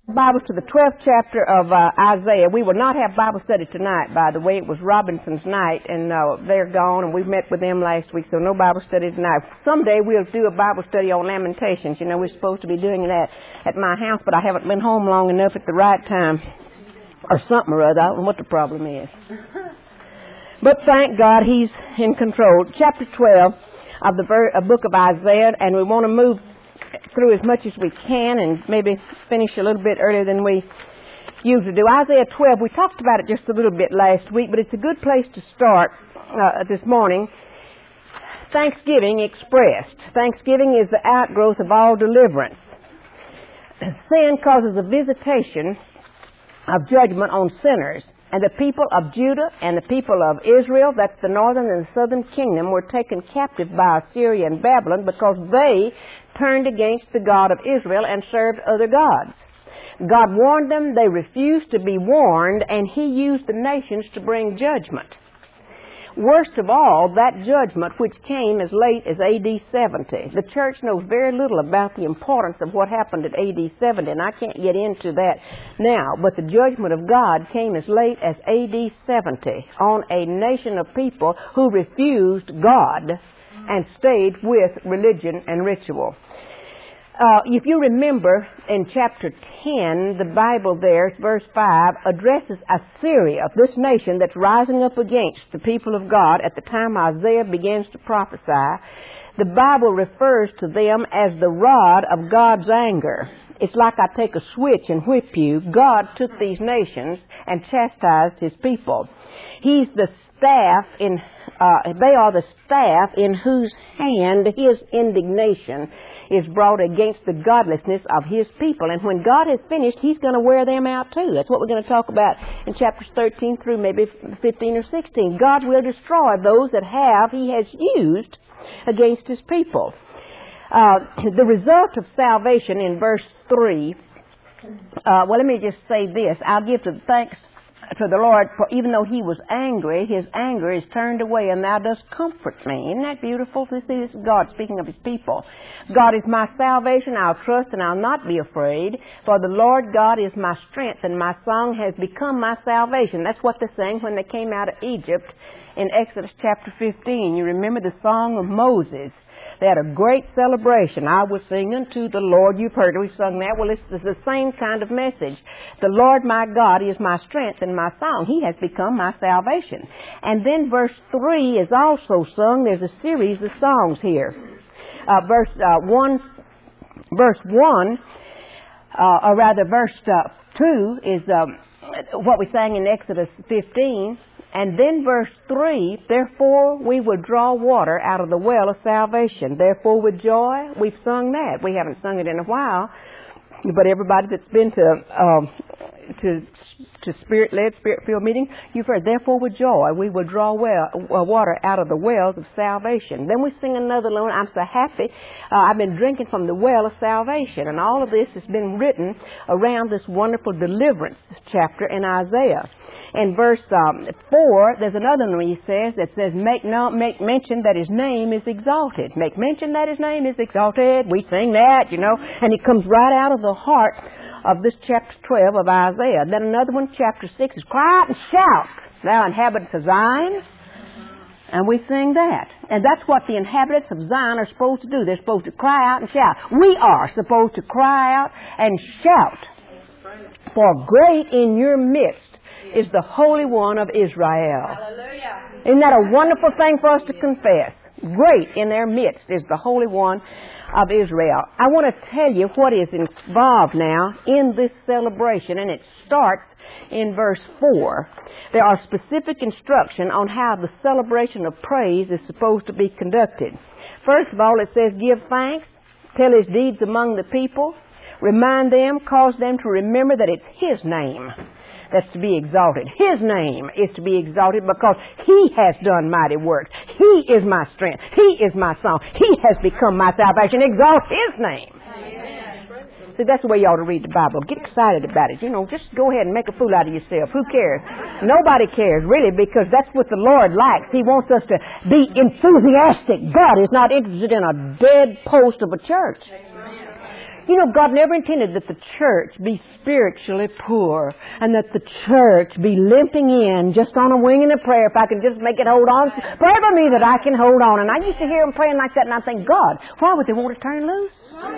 Bible to the 12th chapter of Isaiah. We will not have Bible study tonight, by the way. It was Robinson's night, and they're gone, and we met with them last week, so no Bible study tonight. Someday we'll do a Bible study on Lamentations. You know, we're supposed to be doing that at my house, but I haven't been home long enough at the right time, or something or other. I don't know what the problem is. But thank God He's in control. Chapter 12 of the book of Isaiah, and we want to move through as much as we can and maybe finish a little bit earlier than we usually do. Isaiah 12, we talked about it just a little bit last week, but it's a good place to start this morning. Thanksgiving expressed. Thanksgiving is the outgrowth of all deliverance. Sin causes a visitation of judgment on sinners. And the people of Judah and the people of Israel, that's the northern and the southern kingdom, were taken captive by Assyria and Babylon because they turned against the God of Israel and served other gods. God warned them, they refused to be warned, and He used the nations to bring judgment. Worst of all, that judgment which came as late as AD 70. The church knows very little about the importance of what happened at AD 70, and I can't get into that now, but the judgment of God came as late as AD 70 on a nation of people who refused God and stayed with religion and ritual. If you remember in chapter 10, the Bible there, verse 5, addresses Assyria, this nation that's rising up against the people of God at the time Isaiah begins to prophesy. The Bible refers to them as the rod of God's anger. It's like I take a switch and whip you. God took these nations and chastised His people. He's the staff they are the staff in whose hand His indignation is brought against the godlessness of His people. And when God has finished, He's going to wear them out too. That's what we're going to talk about in chapters 13 through maybe 15 or 16. God will destroy those that He has used against His people. The result of salvation in verse 3, let me just say this. I'll give thanks to the Lord, for even though He was angry, His anger is turned away, and Thou dost comfort me. Isn't that beautiful? This is God speaking of His people. God is my salvation, I'll trust and I'll not be afraid, for the Lord God is my strength, and my song has become my salvation. That's what they sang when they came out of Egypt in Exodus chapter 15. You remember the song of Moses. They had a great celebration. I will sing unto the Lord. You've heard it. We've sung that. Well, it's the same kind of message. The Lord my God is my strength and my song. He has become my salvation. And then verse 3 is also sung. There's a series of songs here. Verse 2 is what we sang in Exodus 15. And then verse 3, therefore we will draw water out of the well of salvation. Therefore with joy, we've sung that. We haven't sung it in a while, but everybody that's been to Spirit-led, Spirit-filled meeting, you've heard, therefore with joy, we will draw water out of the wells of salvation. Then we sing another one, I'm so happy, I've been drinking from the well of salvation. And all of this has been written around this wonderful deliverance chapter in Isaiah. In verse 4, there's another one he says that says, make mention that His name is exalted. Make mention that His name is exalted. We sing that, you know, and it comes right out of the heart of this chapter 12 of Isaiah. Then another one, chapter 6, is cry out and shout, thou inhabitants of Zion. And we sing that. And that's what the inhabitants of Zion are supposed to do. They're supposed to cry out and shout. We are supposed to cry out and shout. For great in your midst is the Holy One of Israel. Hallelujah. Isn't that a wonderful thing for us to confess? Great in their midst is the Holy One of Israel. I want to tell you what is involved now in this celebration, and it starts in verse 4. There are specific instruction on how the celebration of praise is supposed to be conducted. First of all, it says, give thanks, tell His deeds among the people, remind them, cause them to remember that it's His name that's to be exalted. His name is to be exalted because He has done mighty works. He is my strength. He is my song. He has become my salvation. Exalt His name. Amen. See, that's the way you ought to read the Bible. Get excited about it. You know, just go ahead and make a fool out of yourself. Who cares? Nobody cares, really, because that's what the Lord likes. He wants us to be enthusiastic. God is not interested in a dead post of a church. You know, God never intended that the church be spiritually poor and that the church be limping in just on a wing and a prayer. If I can just make it hold on, pray for me that I can hold on. And I used to hear them praying like that, and I think, God, why would they want to turn loose?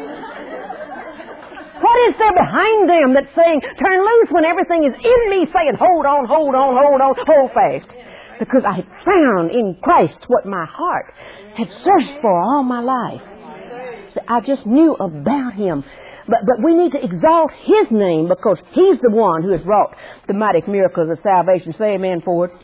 What is there behind them that's saying, turn loose, when everything is in me saying, hold on, hold on, hold on, hold fast? Because I had found in Christ what my heart had searched for all my life. I just knew about Him. But we need to exalt His name because He's the one who has wrought the mighty miracles of salvation. Say amen for it.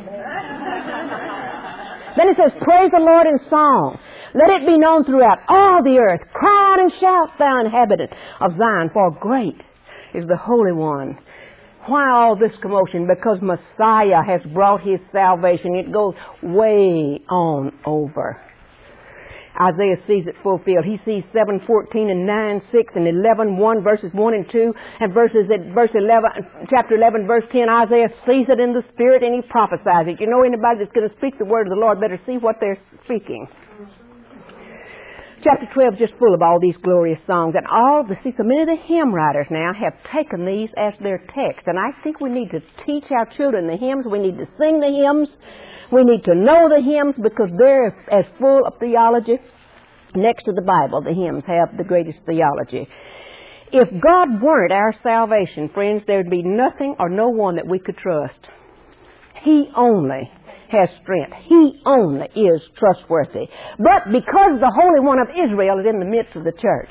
Then it says, praise the Lord in song. Let it be known throughout all the earth. Cry out and shout, thou inhabitant of Zion, for great is the Holy One. Why all this commotion? Because Messiah has brought His salvation. It goes way on over. Isaiah sees it fulfilled. He sees 7:14 and 9:6 and 11:1, verses 1 and 2, and verse 11, chapter 11, verse 10. Isaiah sees it in the Spirit and he prophesies it. You know, anybody that's going to speak the word of the Lord better see what they're speaking. Chapter 12 is just full of all these glorious songs. And so many of the hymn writers now have taken these as their text. And I think we need to teach our children the hymns. We need to sing the hymns. We need to know the hymns because they're as full of theology. Next to the Bible, the hymns have the greatest theology. If God weren't our salvation, friends, there'd be nothing or no one that we could trust. He only has strength. He only is trustworthy. But because the Holy One of Israel is in the midst of the church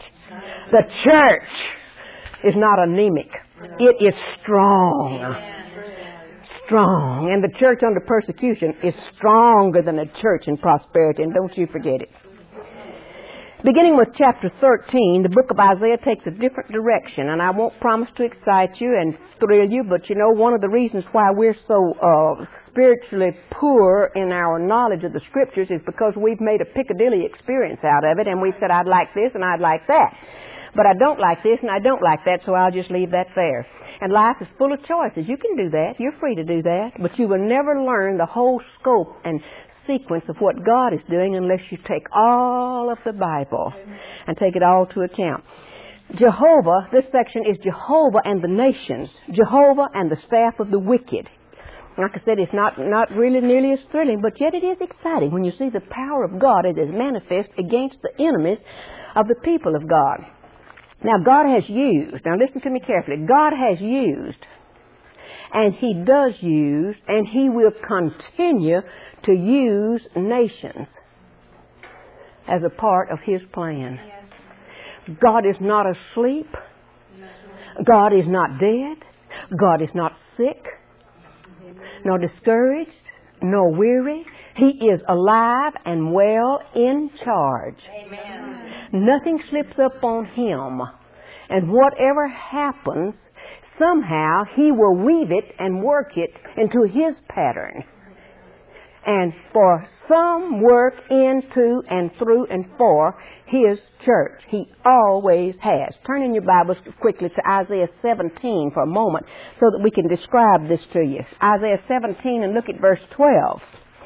is not anemic. It is strong. Strong. And the church under persecution is stronger than the church in prosperity. And don't you forget it. Beginning with chapter 13, the book of Isaiah takes a different direction. And I won't promise to excite you and thrill you, but you know, one of the reasons why we're so spiritually poor in our knowledge of the Scriptures is because we've made a Piccadilly experience out of it, and we've said, I'd like this and I'd like that. But I don't like this and I don't like that, so I'll just leave that there. And life is full of choices. You can do that. You're free to do that. But you will never learn the whole scope and sequence of what God is doing unless you take all of the Bible and take it all to account. Jehovah, this section is Jehovah and the nations, Jehovah and the staff of the wicked. Like I said, it's not really nearly as thrilling, but yet it is exciting when you see the power of God as is manifest against the enemies of the people of God. Now God has used, now listen to me carefully, God has used, and He does use, and He will continue to use nations as a part of His plan. Yes. God is not asleep. God is not dead. God is not sick, nor discouraged, nor weary. He is alive and well in charge. Amen. Nothing slips up on Him. And whatever happens, somehow He will weave it and work it into His pattern. And for some work into and through and for His church. He always has. Turn in your Bibles quickly to Isaiah 17 for a moment so that we can describe this to you. Isaiah 17 and look at verse 12.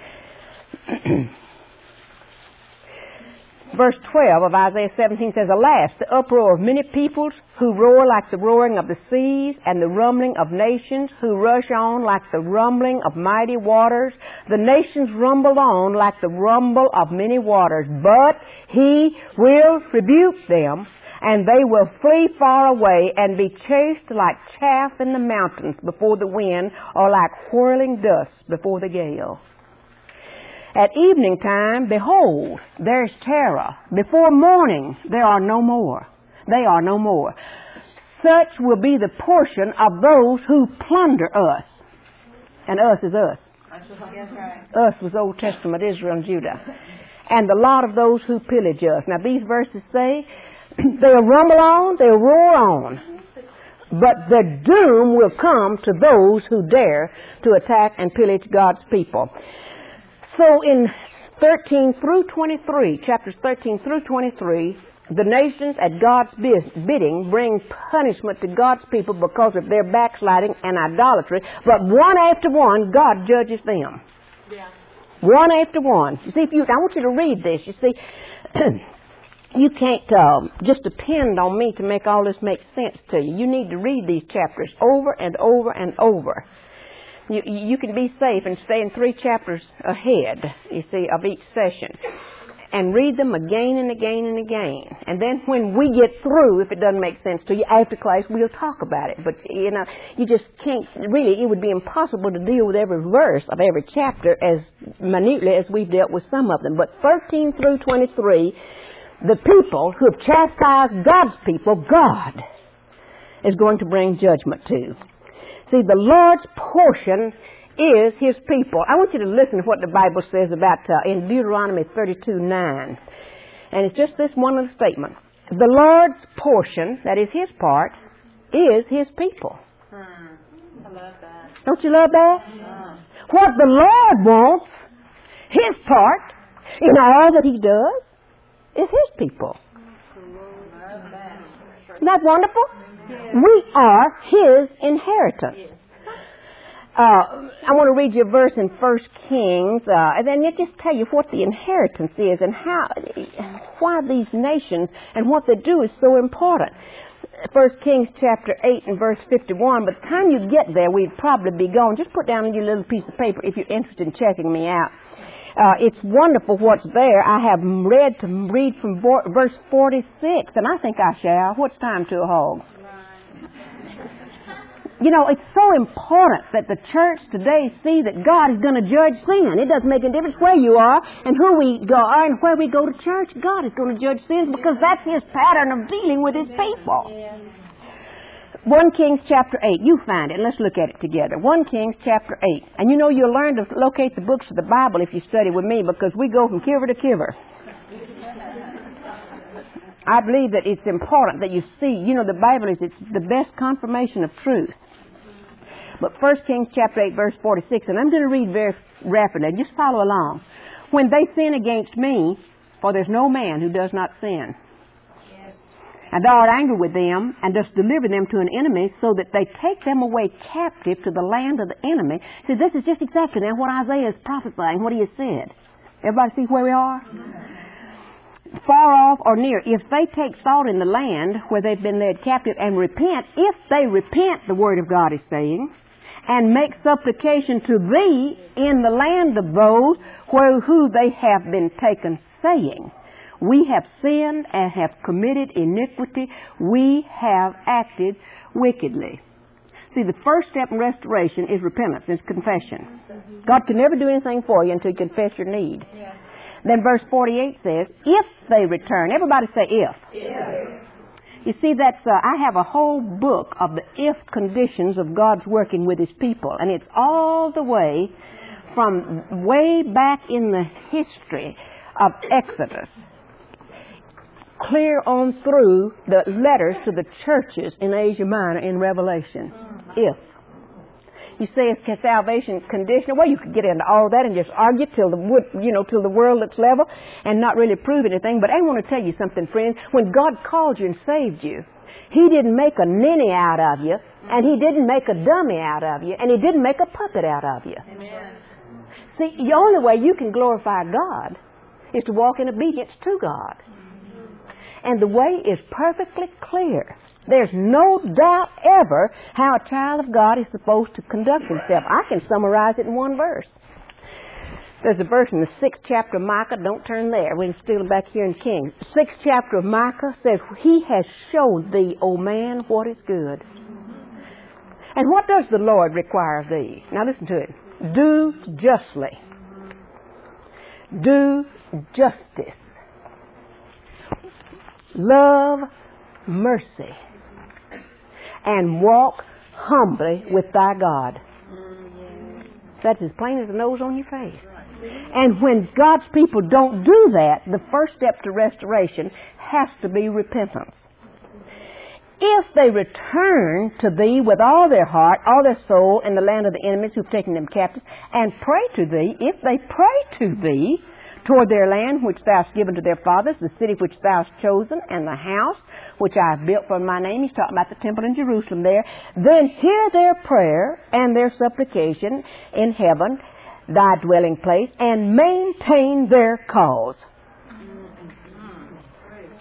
Verse 12 of Isaiah 17 says, Alas, the uproar of many peoples who roar like the roaring of the seas, and the rumbling of nations who rush on like the rumbling of mighty waters. The nations rumble on like the rumble of many waters, but He will rebuke them, and they will flee far away and be chased like chaff in the mountains before the wind, or like whirling dust before the gale. At evening time, behold, there's terror. Before morning, there are no more. They are no more. Such will be the portion of those who plunder us. And us is us. Yes, right. Us was Old Testament Israel and Judah. And the lot of those who pillage us. Now these verses say, they'll rumble on, they'll roar on. But the doom will come to those who dare to attack and pillage God's people. So in 13 through 23, chapters 13 through 23, the nations at God's bidding bring punishment to God's people because of their backsliding and idolatry. But one after one, God judges them. Yeah. One after one. You see, I want you to read this. You see, You can't just depend on me to make all this make sense to you. You need to read these chapters over and over and over. You can be safe and stay in 3 chapters ahead, you see, of each session. And read them again and again and again. And then when we get through, if it doesn't make sense to you, after class we'll talk about it. But, you know, you just can't, really, it would be impossible to deal with every verse of every chapter as minutely as we've dealt with some of them. But 13 through 23, the people who have chastised God's people, God is going to bring judgment to. See, the Lord's portion is His people. I want you to listen to what the Bible says about in Deuteronomy 32:9. And it's just this one little statement. The Lord's portion, that is His part, is His people. I love that. Don't you love that? What the Lord wants, His part, in all that He does, is His people. Isn't that wonderful? We are His inheritance. I want to read you a verse in 1 Kings, and then it just tell you what the inheritance is and why these nations and what they do is so important. 1 Kings chapter 8 and verse 51. By the time you get there, we'd probably be gone. Just put down on your little piece of paper if you're interested in checking me out. It's wonderful what's there. I have read from verse 46, and I think I shall. What's time to a hog? You know, it's so important that the church today see that God is going to judge sin. It doesn't make a difference where you are and who we are and where we go to church. God is going to judge sins because that's His pattern of dealing with His people. 1 Kings chapter 8. You find it. Let's look at it together. 1 Kings chapter 8. And you know you'll learn to locate the books of the Bible if you study with me because we go from kiver to kiver. I believe that it's important that you see, you know, the Bible is the best confirmation of truth. But 1 Kings chapter 8 verse 46, and I'm going to read very rapidly, just follow along. When they sin against me, for there's no man who does not sin. Yes. And thou art angry with them, and dost deliver them to an enemy, so that they take them away captive to the land of the enemy. See, this is just exactly now what Isaiah is prophesying, what he has said. Everybody see where we are? Far off or near, if they take thought in the land where they've been led captive and repent, if they repent, the Word of God is saying, and make supplication to thee in the land of those who they have been taken, saying, we have sinned and have committed iniquity, we have acted wickedly. See, the first step in restoration is repentance, is confession. God can never do anything for you until you confess your need. Then verse 48 says, if they return. Everybody say if. If. You see, that's I have a whole book of the if conditions of God's working with His people. And it's all the way from way back in the history of Exodus, clear on through the letters to the churches in Asia Minor in Revelation. If. You say it's salvation conditional. Well, you could get into all that and just argue till the world looks level and not really prove anything. But I want to tell you something, friends. When God called you and saved you, He didn't make a ninny out of you, and He didn't make a dummy out of you, and He didn't make a puppet out of you. Amen. See, the only way you can glorify God is to walk in obedience to God. And the way is perfectly clear. There's no doubt ever how a child of God is supposed to conduct himself. I can summarize it in one verse. There's a verse in the 6th chapter of Micah. Don't turn there. We're still back here in Kings. 6th chapter of Micah says, He has shown thee, O man, what is good. And what does the Lord require of thee? Now listen to it. Do justly. Do justice. Love mercy. And walk humbly with thy God. That's as plain as the nose on your face. And when God's people don't do that, the first step to restoration has to be repentance. If they return to thee with all their heart, all their soul, in the land of the enemies who've taken them captive, and pray to thee, if they pray to thee toward their land which thou hast given to their fathers, the city which thou hast chosen, and the house which I have built for my name. He's talking about the temple in Jerusalem there. Then hear their prayer and their supplication in heaven, thy dwelling place, and maintain their cause.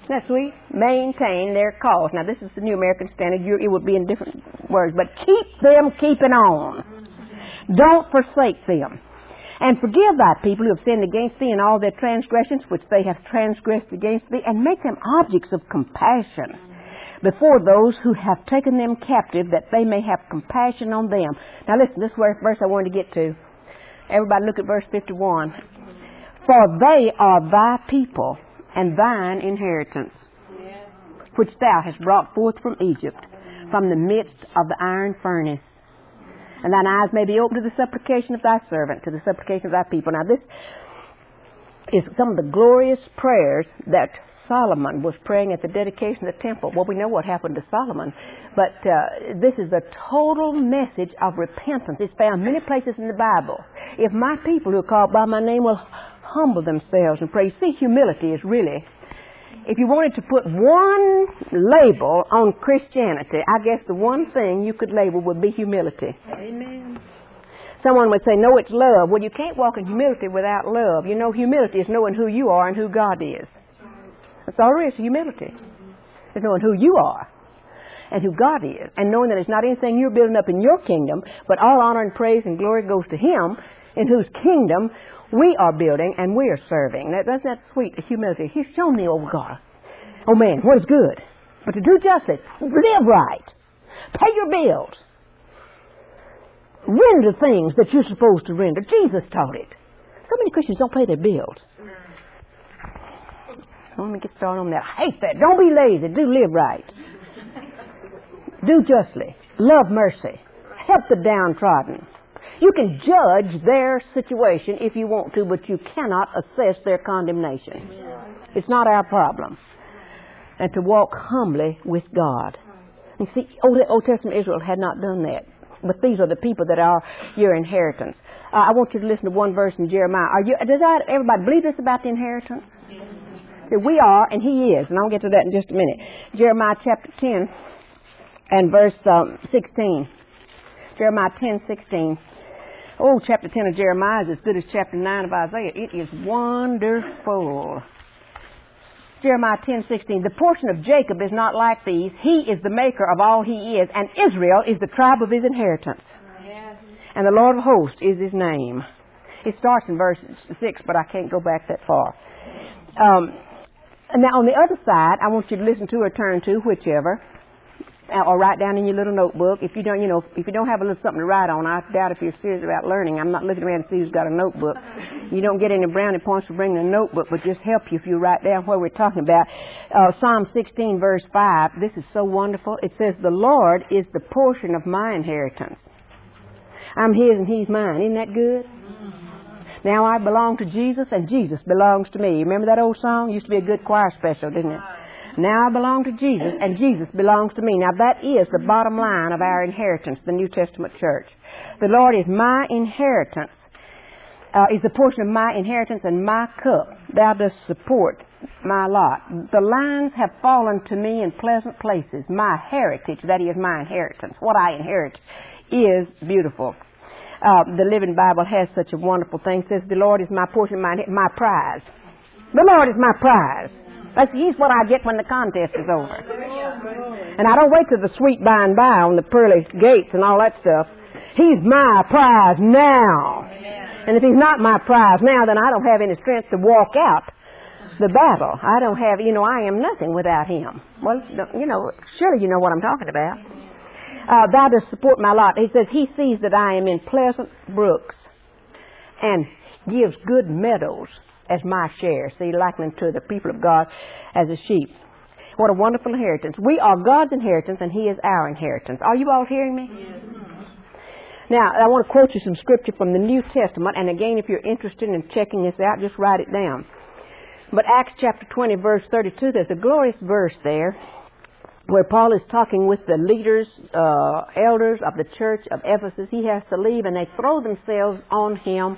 Isn't that sweet? Maintain their cause. Now, this is the New American Standard. It would be in different words. But keep them keeping on. Don't forsake them. And forgive thy people who have sinned against thee in all their transgressions, which they have transgressed against thee, and make them objects of compassion before those who have taken them captive, that they may have compassion on them. Now listen, this verse I wanted to get to. Everybody look at verse 51. For they are thy people and thine inheritance, which thou hast brought forth from Egypt, from the midst of the iron furnace. And thine eyes may be open to the supplication of thy servant, to the supplication of thy people. Now this is some of the glorious prayers that Solomon was praying at the dedication of the temple. Well, we know what happened to Solomon, but this is a total message of repentance. It's found many places in the Bible. If my people who are called by my name will humble themselves and pray. See, humility is really, if you wanted to put one label on Christianity, I guess the one thing you could label would be humility. Amen. Someone would say, no, it's love. Well, you can't walk in humility without love. You know, humility is knowing who you are and who God is. That's all there is to humility. It's knowing who you are and who God is, and knowing that it's not anything you're building up in your kingdom, but all honor and praise and glory goes to Him in whose kingdom we are building and we are serving. That's that sweet humility. He's shown me, oh God, oh man, what is good? But to do justice, live right, pay your bills, render things that you're supposed to render. Jesus taught it. So many Christians don't pay their bills. Let me get started on that. I hate that. Don't be lazy. Do live right. Do justly. Love mercy. Help the downtrodden. You can judge their situation if you want to, but you cannot assess their condemnation. It's not our problem. And to walk humbly with God. You see, Old Testament Israel had not done that. But these are the people that are your inheritance. I want you to listen to one verse in Jeremiah. Does everybody believe this about the inheritance? See, we are, and He is. And I'll get to that in just a minute. Jeremiah chapter 10 and verse 16. Jeremiah 10:16. Oh, chapter 10 of Jeremiah is as good as chapter 9 of Isaiah. It is wonderful. Jeremiah 10:16. The portion of Jacob is not like these. He is the maker of all he is, and Israel is the tribe of his inheritance. Yes. And the Lord of hosts is his name. It starts in verse 6, but I can't go back that far. Now, on the other side, I want you to listen to or turn to, whichever, or write down in your little notebook. If you don't, if you don't have a little something to write on, I doubt if you're serious about learning. I'm not looking around to see who's got a notebook. You don't get any brownie points for bringing a notebook, but just help you if you write down what we're talking about. Psalm 16, verse 5. This is so wonderful. It says, "The Lord is the portion of my inheritance. I'm His and He's mine." Isn't that good? Now I belong to Jesus and Jesus belongs to me. Remember that old song? It used to be a good choir special, didn't it? Now I belong to Jesus and Jesus belongs to me. Now that is the bottom line of our inheritance, the New Testament church. The Lord is my inheritance, is the portion of my inheritance and my cup. Thou dost support my lot. The lines have fallen to me in pleasant places. My heritage, that is my inheritance. What I inherit is beautiful. The Living Bible has such a wonderful thing. It says, "The Lord is my portion, my prize." The Lord is my prize. He's what I get when the contest is over. And I don't wait till the sweet by and by on the pearly gates and all that stuff. He's my prize now. And if He's not my prize now, then I don't have any strength to walk out the battle. I don't have, I am nothing without Him. Well, surely you know what I'm talking about. Thou dost support my lot. He says He sees that I am in pleasant brooks and gives good meadows as my share. See, likening to the people of God as a sheep. What a wonderful inheritance. We are God's inheritance and He is our inheritance. Are you all hearing me? Yes. Now, I want to quote you some scripture from the New Testament, and again, if you're interested in checking this out, just write it down. But Acts chapter 20, verse 32, there's a glorious verse there where Paul is talking with the leaders, elders of the church of Ephesus. He has to leave, and they throw themselves on him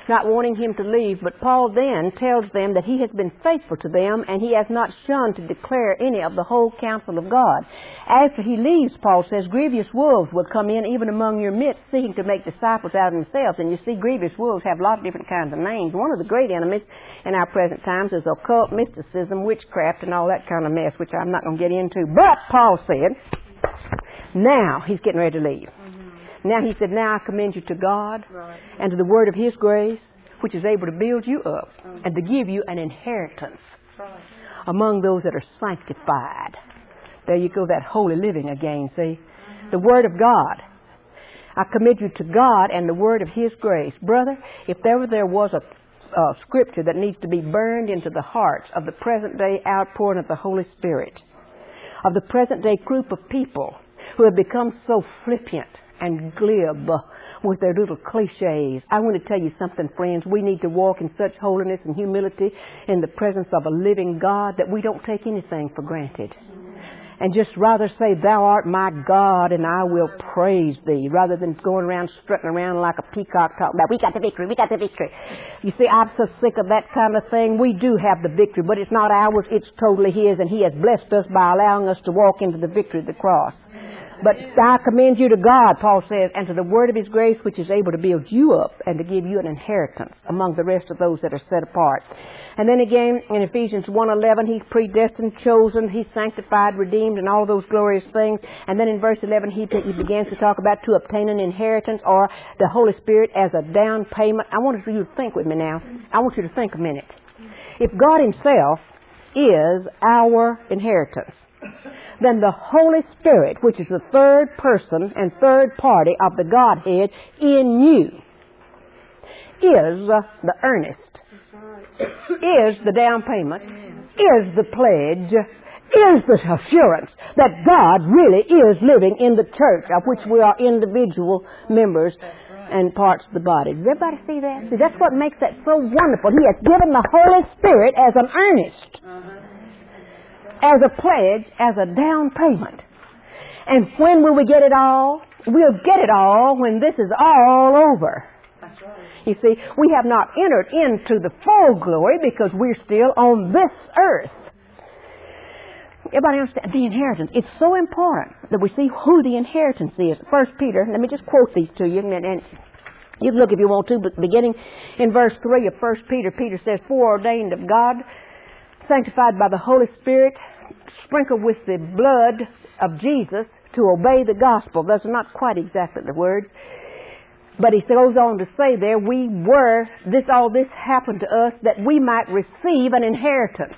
not wanting him to leave. But Paul then tells them that he has been faithful to them, and he has not shunned to declare any of the whole counsel of God. After he leaves, Paul says, grievous wolves will come in even among your midst, seeking to make disciples out of themselves. And you see, grievous wolves have a lot of different kinds of names. One of the great enemies in our present times is occult mysticism, witchcraft, and all that kind of mess, which I'm not going to get into. But Paul said, now he's getting ready to leave. Now he said, now I commend you to God and to the word of his grace, which is able to build you up and to give you an inheritance among those that are sanctified. There you go, that holy living again, see? The word of God. I commend you to God and the word of his grace. Brother, if ever there was a scripture that needs to be burned into the hearts of the present day outpouring of the Holy Spirit, of the present day group of people who have become so flippant and glib with their little cliches. I want to tell you something, friends. We need to walk in such holiness and humility in the presence of a living God that we don't take anything for granted. And just rather say, thou art my God and I will praise thee, rather than going around strutting around like a peacock talking about, we got the victory, we got the victory. You see, I'm so sick of that kind of thing. We do have the victory, but it's not ours, it's totally his, and he has blessed us by allowing us to walk into the victory of the cross. But I commend you to God, Paul says, and to the word of his grace, which is able to build you up and to give you an inheritance among the rest of those that are set apart. And then again, in Ephesians 1:11, he's predestined, chosen, he's sanctified, redeemed, and all those glorious things. And then in verse 11, he begins to talk about to obtain an inheritance or the Holy Spirit as a down payment. I want you to think with me now. I want you to think a minute. If God himself is our inheritance, then the Holy Spirit, which is the third person and third party of the Godhead in you, is the earnest, is the down payment, is the pledge, is the assurance that God really is living in the church of which we are individual members and parts of the body. Does everybody see that? See, that's what makes that so wonderful. He has given the Holy Spirit as an earnest, as a pledge, as a down payment. And when will we get it all? We'll get it all when this is all over. That's right. You see, we have not entered into the full glory because we're still on this earth. Everybody understand? The inheritance. It's so important that we see who the inheritance is. 1 Peter, let me just quote these to you, and you can look if you want to, but beginning in verse 3 of 1 Peter, Peter says, foreordained of God, sanctified by the Holy Spirit, sprinkled with the blood of Jesus to obey the gospel. Those are not quite exactly the words. But he goes on to say there, all this happened to us that we might receive an inheritance.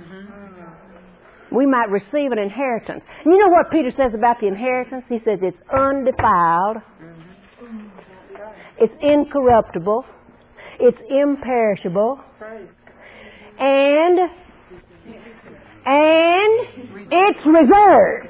We might receive an inheritance. And you know what Peter says about the inheritance? He says it's undefiled, it's incorruptible, it's imperishable, and it's reserved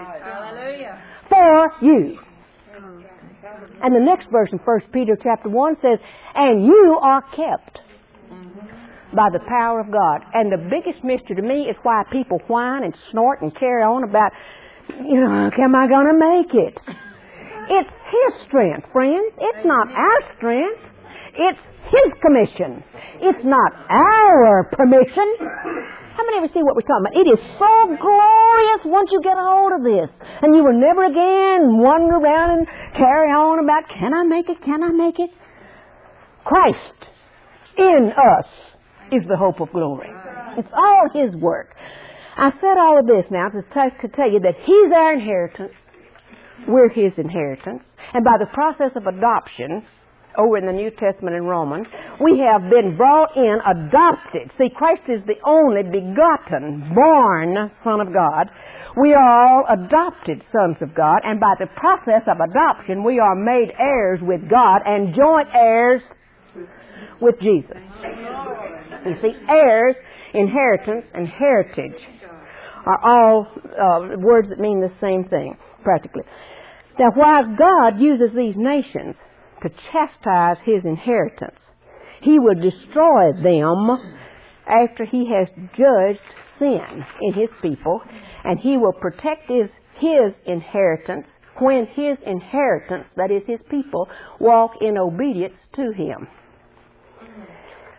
for you. And the next verse in 1 Peter chapter 1 says, and you are kept by the power of God. And the biggest mystery to me is why people whine and snort and carry on about, am I going to make it? It's his strength, friends. It's not our strength. It's his commission. It's not our permission. How many ever see what we're talking about? It is so glorious once you get a hold of this. And you will never again wander around and carry on about, can I make it? Can I make it? Christ in us is the hope of glory. It's all his work. I said all of this now to tell you that he's our inheritance. We're his inheritance. And by the process of adoption, over in the New Testament in Romans, we have been brought in, adopted. See, Christ is the only begotten, born Son of God. We are all adopted sons of God, and by the process of adoption, we are made heirs with God and joint heirs with Jesus. You see, heirs, inheritance, and heritage are all words that mean the same thing, practically. Now, while God uses these nations to chastise his inheritance, he will destroy them after he has judged sin in his people, and he will protect his inheritance when his inheritance, that is his people, walk in obedience to him.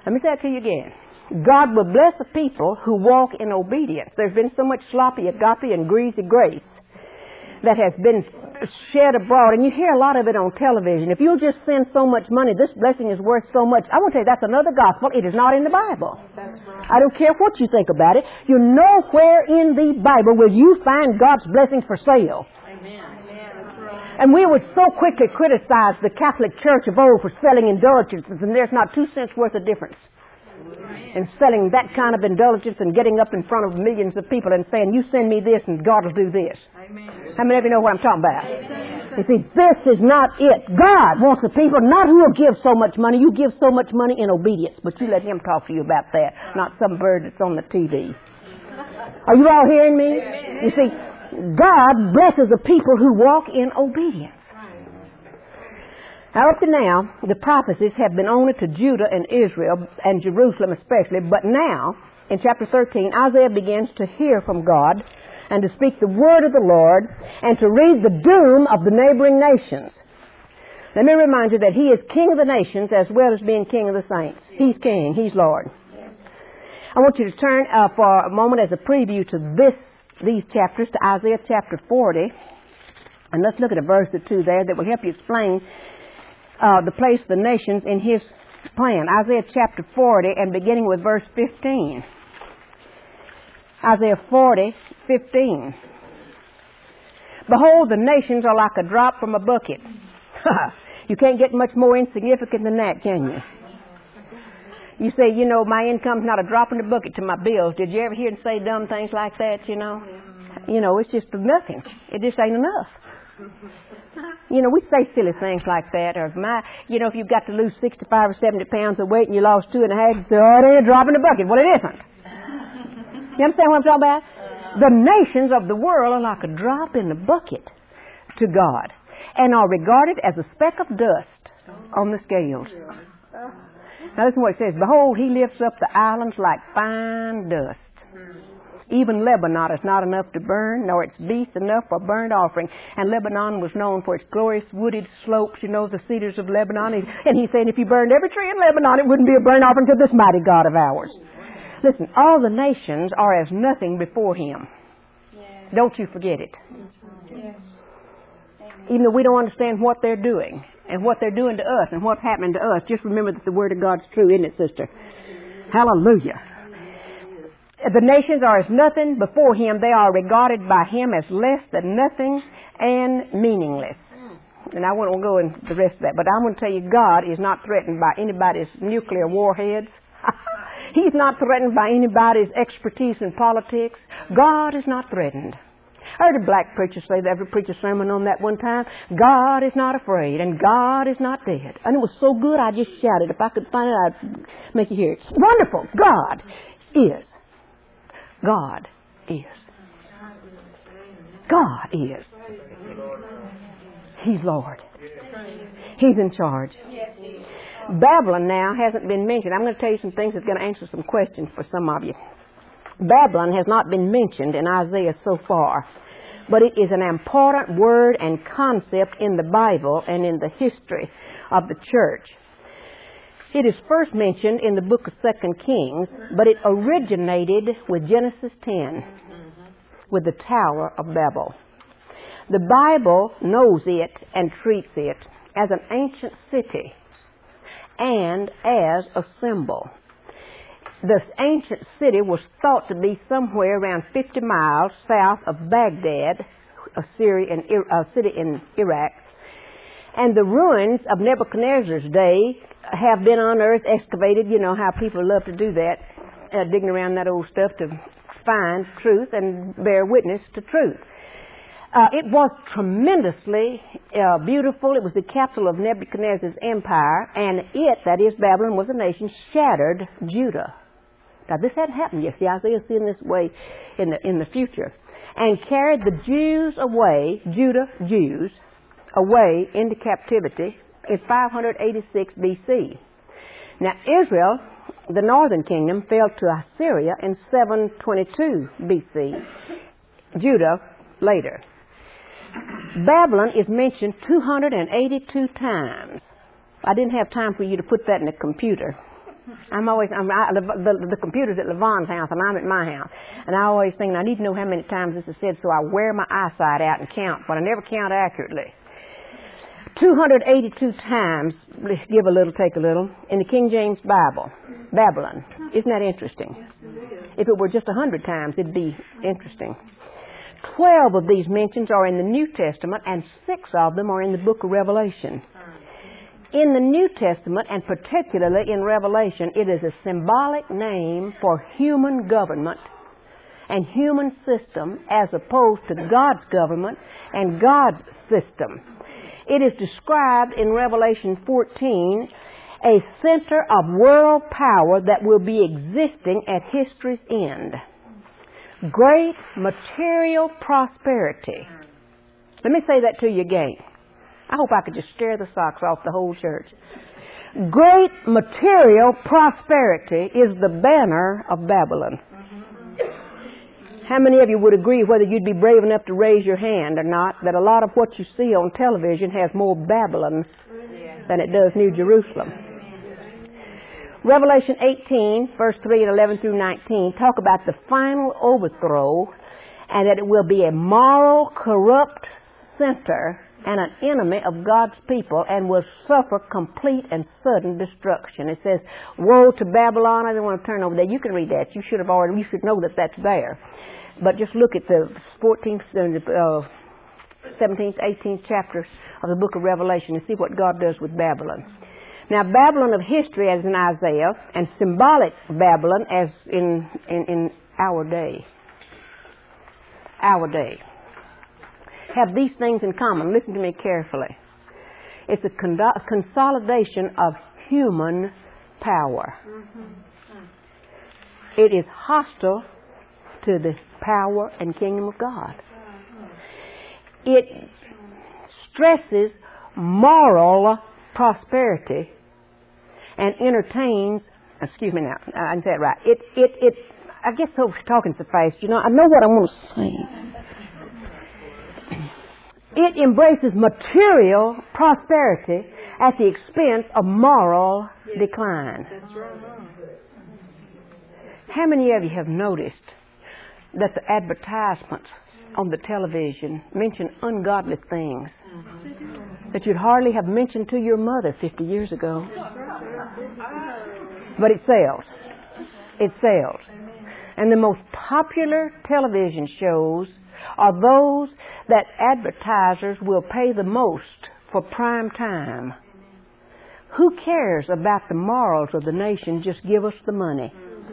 Let me say it to you again. God will bless a people who walk in obedience. There's been so much sloppy agape and greasy grace that has been shed abroad, and you hear a lot of it on television. If you'll just send so much money, this blessing is worth so much. I want to tell you, that's another gospel. It is not in the Bible. That's right. I don't care what you think about it. You know where in the Bible will you find God's blessings for sale. Amen. That's right. And we would so quickly criticize the Catholic Church of old for selling indulgences, and there's not 2 cents worth of difference in selling that kind of indulgence and getting up in front of millions of people and saying, you send me this and God will do this. Amen. How many of you know what I'm talking about? You see, this is not it. God wants the people, not who will give so much money. You give so much money in obedience, but you let Him talk to you about that, not some bird that's on the TV. Are you all hearing me? You see, God blesses the people who walk in obedience. Now, up to now, the prophecies have been only to Judah and Israel and Jerusalem especially, but now, in chapter 13, Isaiah begins to hear from God and to speak the word of the Lord and to read the doom of the neighboring nations. Let me remind you that He is King of the nations as well as being King of the saints. He's King. He's Lord. I want you to turn for a moment as a preview to these chapters, to Isaiah chapter 40, and let's look at a verse or two there that will help you explain the place of the nations in His plan. Isaiah chapter 40 and beginning with verse 15. Isaiah 40, 15. Behold, the nations are like a drop from a bucket. You can't get much more insignificant than that, can you? You say, you know, my income's not a drop in the bucket to my bills. Did you ever hear them say dumb things like that, you know? You know, it's just nothing. It just ain't enough. You know, we say silly things like that. Or if you've got to lose 65 or 70 pounds of weight and you lost 2.5, you say, oh, it ain't a drop in the bucket. Well, it isn't. You understand what I'm talking about? The nations of the world are like a drop in the bucket to God and are regarded as a speck of dust on the scales. Now listen to what it says. Behold, He lifts up the islands like fine dust. Even Lebanon is not enough to burn, nor its beasts enough for burnt offering. And Lebanon was known for its glorious wooded slopes, you know, the cedars of Lebanon. And He's saying if you burned every tree in Lebanon, it wouldn't be a burnt offering to this mighty God of ours. Listen, all the nations are as nothing before Him. Yes. Don't you forget it. Yes. Even though we don't understand what they're doing and what they're doing to us and what's happening to us, just remember that the Word of God's true, isn't it, sister? Hallelujah. The nations are as nothing before Him. They are regarded by Him as less than nothing and meaningless. And I won't go into the rest of that, but I'm going to tell you, God is not threatened by anybody's nuclear warheads. He's not threatened by anybody's expertise in politics. God is not threatened. I heard a black preacher say that, every preacher sermon on that one time. God is not afraid and God is not dead. And it was so good I just shouted. If I could find it, I'd make you hear it. Wonderful. God is. God is. God is. He's Lord. He's in charge. Babylon now hasn't been mentioned. I'm going to tell you some things that's going to answer some questions for some of you. Babylon has not been mentioned in Isaiah so far, but it is an important word and concept in the Bible and in the history of the church. It is first mentioned in the book of 2 Kings, but it originated with Genesis 10, with the Tower of Babel. The Bible knows it and treats it as an ancient city and as a symbol. This ancient city was thought to be somewhere around 50 miles south of Baghdad, a city in Iraq. And the ruins of Nebuchadnezzar's day have been unearthed, excavated. You know how people love to do that, digging around that old stuff to find truth and bear witness to truth. It was tremendously beautiful. It was the capital of Nebuchadnezzar's empire, and it, that is Babylon, was a nation, shattered Judah. Now this hadn't happened yet. See, Isaiah's seeing this way in the future. And carried the Jews away, Jews, away into captivity in 586 BC. Now Israel, the northern kingdom, fell to Assyria in 722 BC. Judah later. Babylon is mentioned 282 times. I didn't have time for you to put that in the computer. The computer's at Levon's house and I'm at my house. And I always think, I need to know how many times this is said, so I wear my eyesight out and count, but I never count accurately. 282 times, give a little, take a little, in the King James Bible, Babylon. Isn't that interesting? If it were just 100 times, it'd be interesting. 12 of these mentions are in the New Testament, and 6 of them are in the book of Revelation. In the New Testament, and particularly in Revelation, it is a symbolic name for human government and human system as opposed to God's government and God's system. It is described in Revelation 14 a center of world power that will be existing at history's end. Great material prosperity. Let me say that to you again. I hope I could just scare the socks off the whole church. Great material prosperity is the banner of Babylon. How many of you would agree, whether you'd be brave enough to raise your hand or not, that a lot of what you see on television has more Babylon than it does New Jerusalem? Revelation 18, verse 3 and 11 through 19 talk about the final overthrow and that it will be a moral, corrupt center and an enemy of God's people and will suffer complete and sudden destruction. It says, woe to Babylon. I don't want to turn over there. You can read that. You should know that that's there. But just look at the 14th, 17th, 18th chapters of the book of Revelation and see what God does with Babylon. Now, Babylon of history as in Isaiah, and symbolic Babylon as in our day. Our day. Have these things in common. Listen to me carefully. It's a consolidation of human power. It is hostile to the power and kingdom of God. It stresses moral prosperity and entertains, excuse me now, I can say it right. I guess I was talking so fast, I know what I want to say. It embraces material prosperity at the expense of moral decline. How many of you have noticed that the advertisements on the television mention ungodly things that you'd hardly have mentioned to your mother 50 years ago? But it sells. It sells. And the most popular television shows are those that advertisers will pay the most for prime time. Who cares about the morals of the nation? Just give us the money.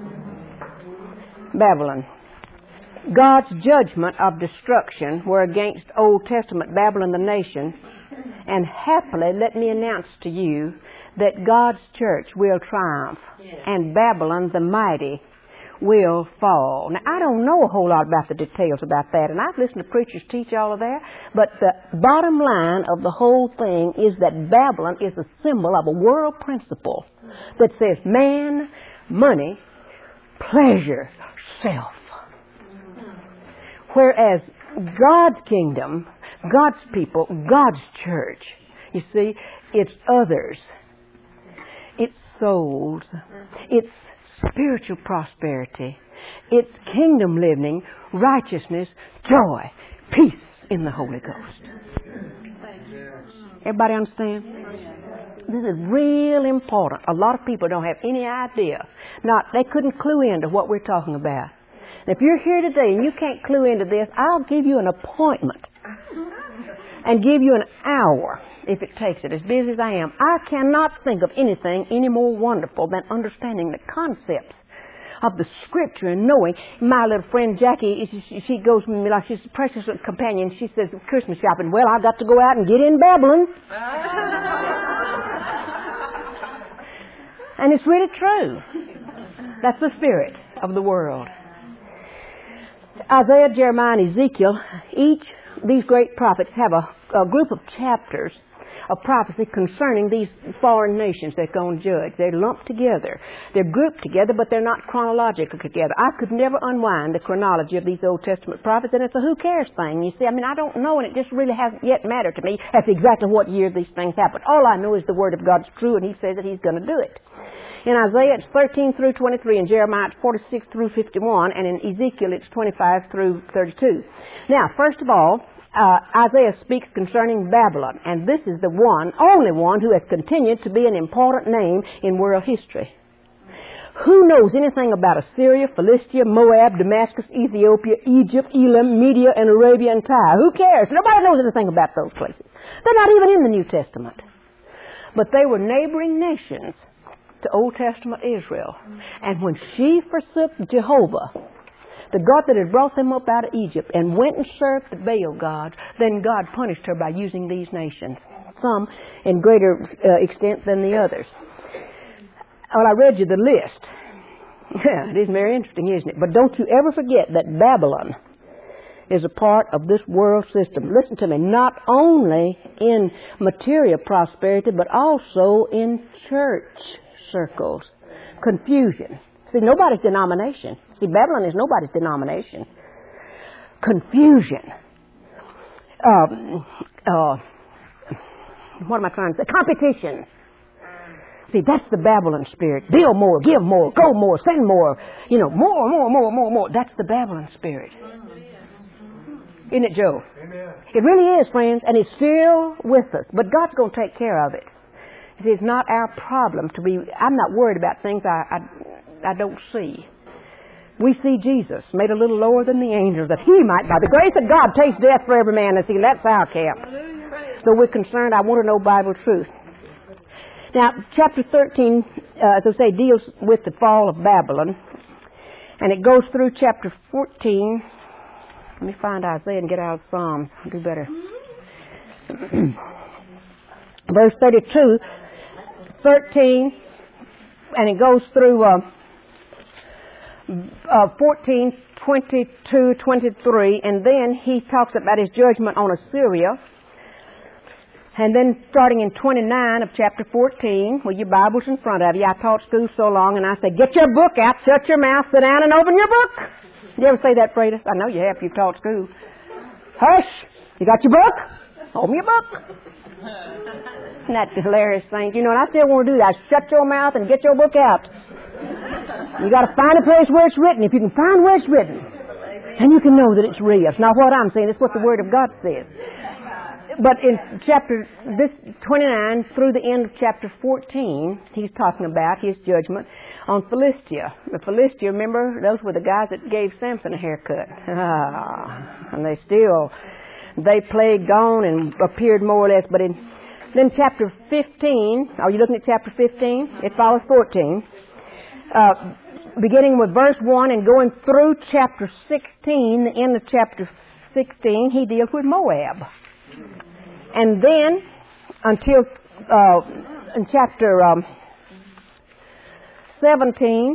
Babylon. God's judgment of destruction were against Old Testament Babylon the nation, and happily let me announce to you that God's church will triumph and Babylon the mighty will fall. Now, I don't know a whole lot about the details about that, and I've listened to preachers teach all of that, but the bottom line of the whole thing is that Babylon is a symbol of a world principle that says man, money, pleasure, self. Whereas God's kingdom, God's people, God's church, you see, it's others, it's souls, it's spiritual prosperity, it's kingdom living, righteousness, joy, peace in the Holy Ghost. Everybody understand? This is real important. A lot of people don't have any idea. They couldn't clue into what we're talking about. And if you're here today and you can't clue into this, I'll give you an appointment and give you an hour if it takes it, as busy as I am. I cannot think of anything any more wonderful than understanding the concepts of the Scripture and knowing. My little friend Jackie, she goes with me like she's a precious little companion. She says, Christmas shopping, well, I've got to go out and get in Babylon. And it's really true. That's the spirit of the world. Isaiah, Jeremiah, and Ezekiel, these great prophets have a group of chapters of prophecy concerning these foreign nations that's going to judge. They're lumped together. They're grouped together, but they're not chronologically together. I could never unwind the chronology of these Old Testament prophets, and it's a who cares thing. You see, I mean, I don't know, and it just really hasn't yet mattered to me as to exactly what year these things happened. All I know is the Word of God's true, and He says that He's going to do it. In Isaiah, it's 13 through 23. In Jeremiah, it's 46 through 51. And in Ezekiel, it's 25 through 32. Now, first of all, Isaiah speaks concerning Babylon. And this is the only one who has continued to be an important name in world history. Who knows anything about Assyria, Philistia, Moab, Damascus, Ethiopia, Egypt, Elam, Media, and Arabia, and Tyre? Who cares? Nobody knows anything about those places. They're not even in the New Testament. But they were neighboring nations to Old Testament Israel. And when she forsook Jehovah, the God that had brought them up out of Egypt, and went and served the Baal gods, then God punished her by using these nations, some in greater extent than the others. Well, I read you the list. Yeah, it is very interesting, isn't it? But don't you ever forget that Babylon is a part of this world system. Listen to me, not only in material prosperity, but also in church circles. Confusion. See, nobody's denomination. See, Babylon is nobody's denomination. Confusion. What am I trying to say? Competition. See, that's the Babylon spirit. Deal more, give more, go more, send more. You know, more. That's the Babylon spirit. Isn't it, Joe? Amen. It really is, friends, and it's still with us. But God's going to take care of it. It's not our problem to be. I'm not worried about things I don't see. We see Jesus made a little lower than the angels, that He might, by the grace of God, taste death for every man. And see, that's our camp. So we're concerned. I want to know Bible truth. Now, chapter 13, as I say, deals with the fall of Babylon, and it goes through chapter 14. Let me find Isaiah and get out of Psalms. I'll do better. Verse 32. 13, and it goes through 14, 22, 23, and then he talks about his judgment on Assyria. And then starting in 29 of chapter 14, with your Bibles in front of you, I taught school so long, and I said, get your book out, shut your mouth, sit down, and open your book. You ever say that, Freitas? I know you have. You've taught school. Hush! You got your book? Open your book. Isn't that the hilarious thing? You know, and I still want to do that. Shut your mouth and get your book out. You got to find a place where it's written. If you can find where it's written, and you can know that it's real. It's not what I'm saying. It's what the Word of God says. But in chapter 29 through the end of chapter 14, he's talking about his judgment on Philistia. The Philistia, remember, those were the guys that gave Samson a haircut. And they plagued on and appeared more or less. But then chapter 15, are you looking at chapter 15? It follows 14. Beginning with verse 1 and going through chapter 16, the end of chapter 16, he deals with Moab. And then, until in chapter 17,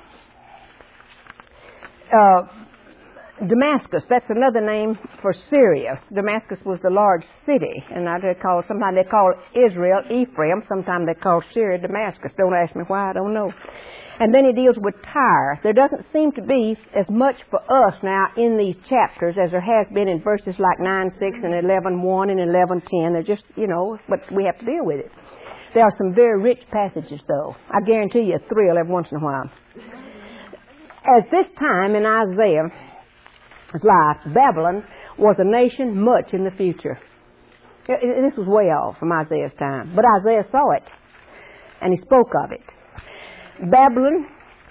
Damascus, that's another name for Syria. Damascus was the large city, and sometimes they call Israel Ephraim, sometimes they call Syria Damascus. Don't ask me why, I don't know. And then he deals with Tyre. There doesn't seem to be as much for us now in these chapters as there has been in verses like 9:6 and 11:1 and 11:10. They're just, but we have to deal with it. There are some very rich passages, though. I guarantee you a thrill every once in a while. At this time in Isaiah's life, Babylon was a nation much in the future. This was way off from Isaiah's time. But Isaiah saw it, and he spoke of it. Babylon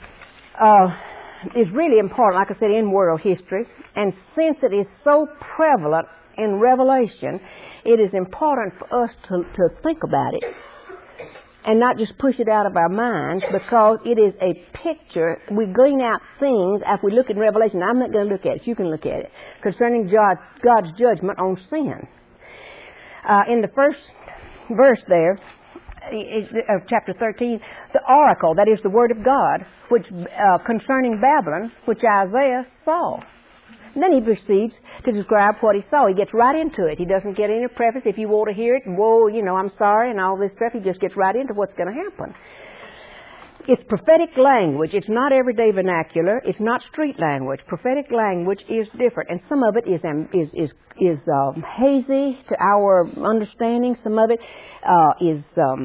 is really important, like I said, in world history. And since it is so prevalent in Revelation, it is important for us to think about it and not just push it out of our minds, because it is a picture. We glean out things as we look in Revelation. I'm not going to look at it. You can look at it. Concerning God's judgment on sin. In the first verse there, of chapter 13, the oracle, that is the Word of God, which concerning Babylon, which Isaiah saw. And then he proceeds to describe what he saw. He gets right into it. He doesn't get any preface. If you want to hear it, whoa, I'm sorry, and all this stuff, he just gets right into what's going to happen. It's prophetic language. It's not everyday vernacular. It's not street language. Prophetic language is different, and some of it is hazy to our understanding. Some of it is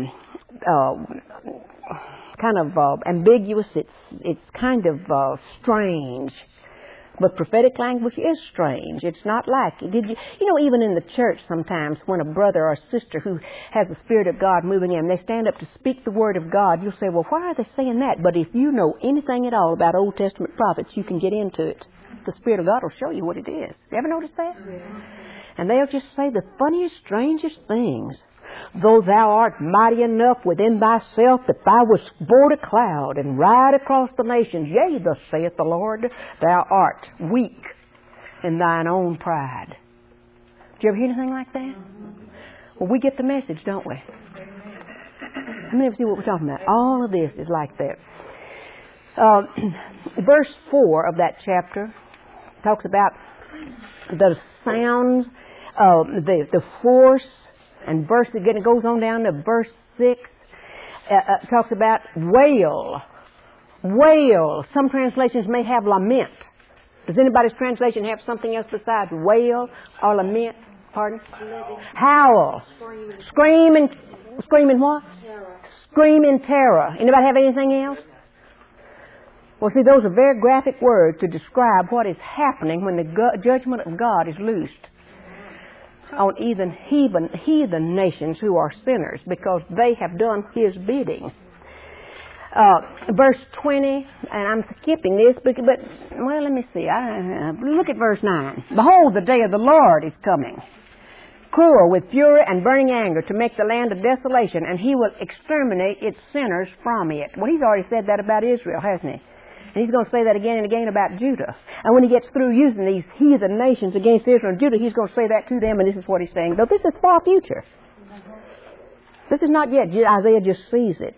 kind of ambiguous. It's kind of strange. But prophetic language is strange. It's not like, even in the church sometimes when a brother or sister who has the Spirit of God moving in, they stand up to speak the Word of God, you'll say, well, why are they saying that? But if you know anything at all about Old Testament prophets, you can get into it. The Spirit of God will show you what it is. You ever notice that? Yeah. And they'll just say the funniest, strangest things. Though thou art mighty enough within thyself that thou wouldst board a cloud and ride across the nations, yea, thus saith the Lord, thou art weak in thine own pride. Did you ever hear anything like that? Well, we get the message, don't we? Let me see what we're talking about. All of this is like that. Verse 4 of that chapter talks about the sounds, the force. And again, it goes on down to verse 6. Talks about wail. Wail. Some translations may have lament. Does anybody's translation have something else besides wail or lament? Pardon? Howl. Scream and what? Terror. Scream in terror. Anybody have anything else? Well, see, those are very graphic words to describe what is happening when the judgment of God is loosed on even heathen nations who are sinners, because they have done His bidding. Verse 20, and I'm skipping this, but let me see. Look at verse 9. Behold, the day of the Lord is coming, cruel with fury and burning anger, to make the land a desolation, and He will exterminate its sinners from it. Well, He's already said that about Israel, hasn't He? And He's going to say that again and again about Judah. And when He gets through using these heathen nations against Israel and Judah, He's going to say that to them, and this is what He's saying. Though this is far future. This is not yet. Isaiah just sees it.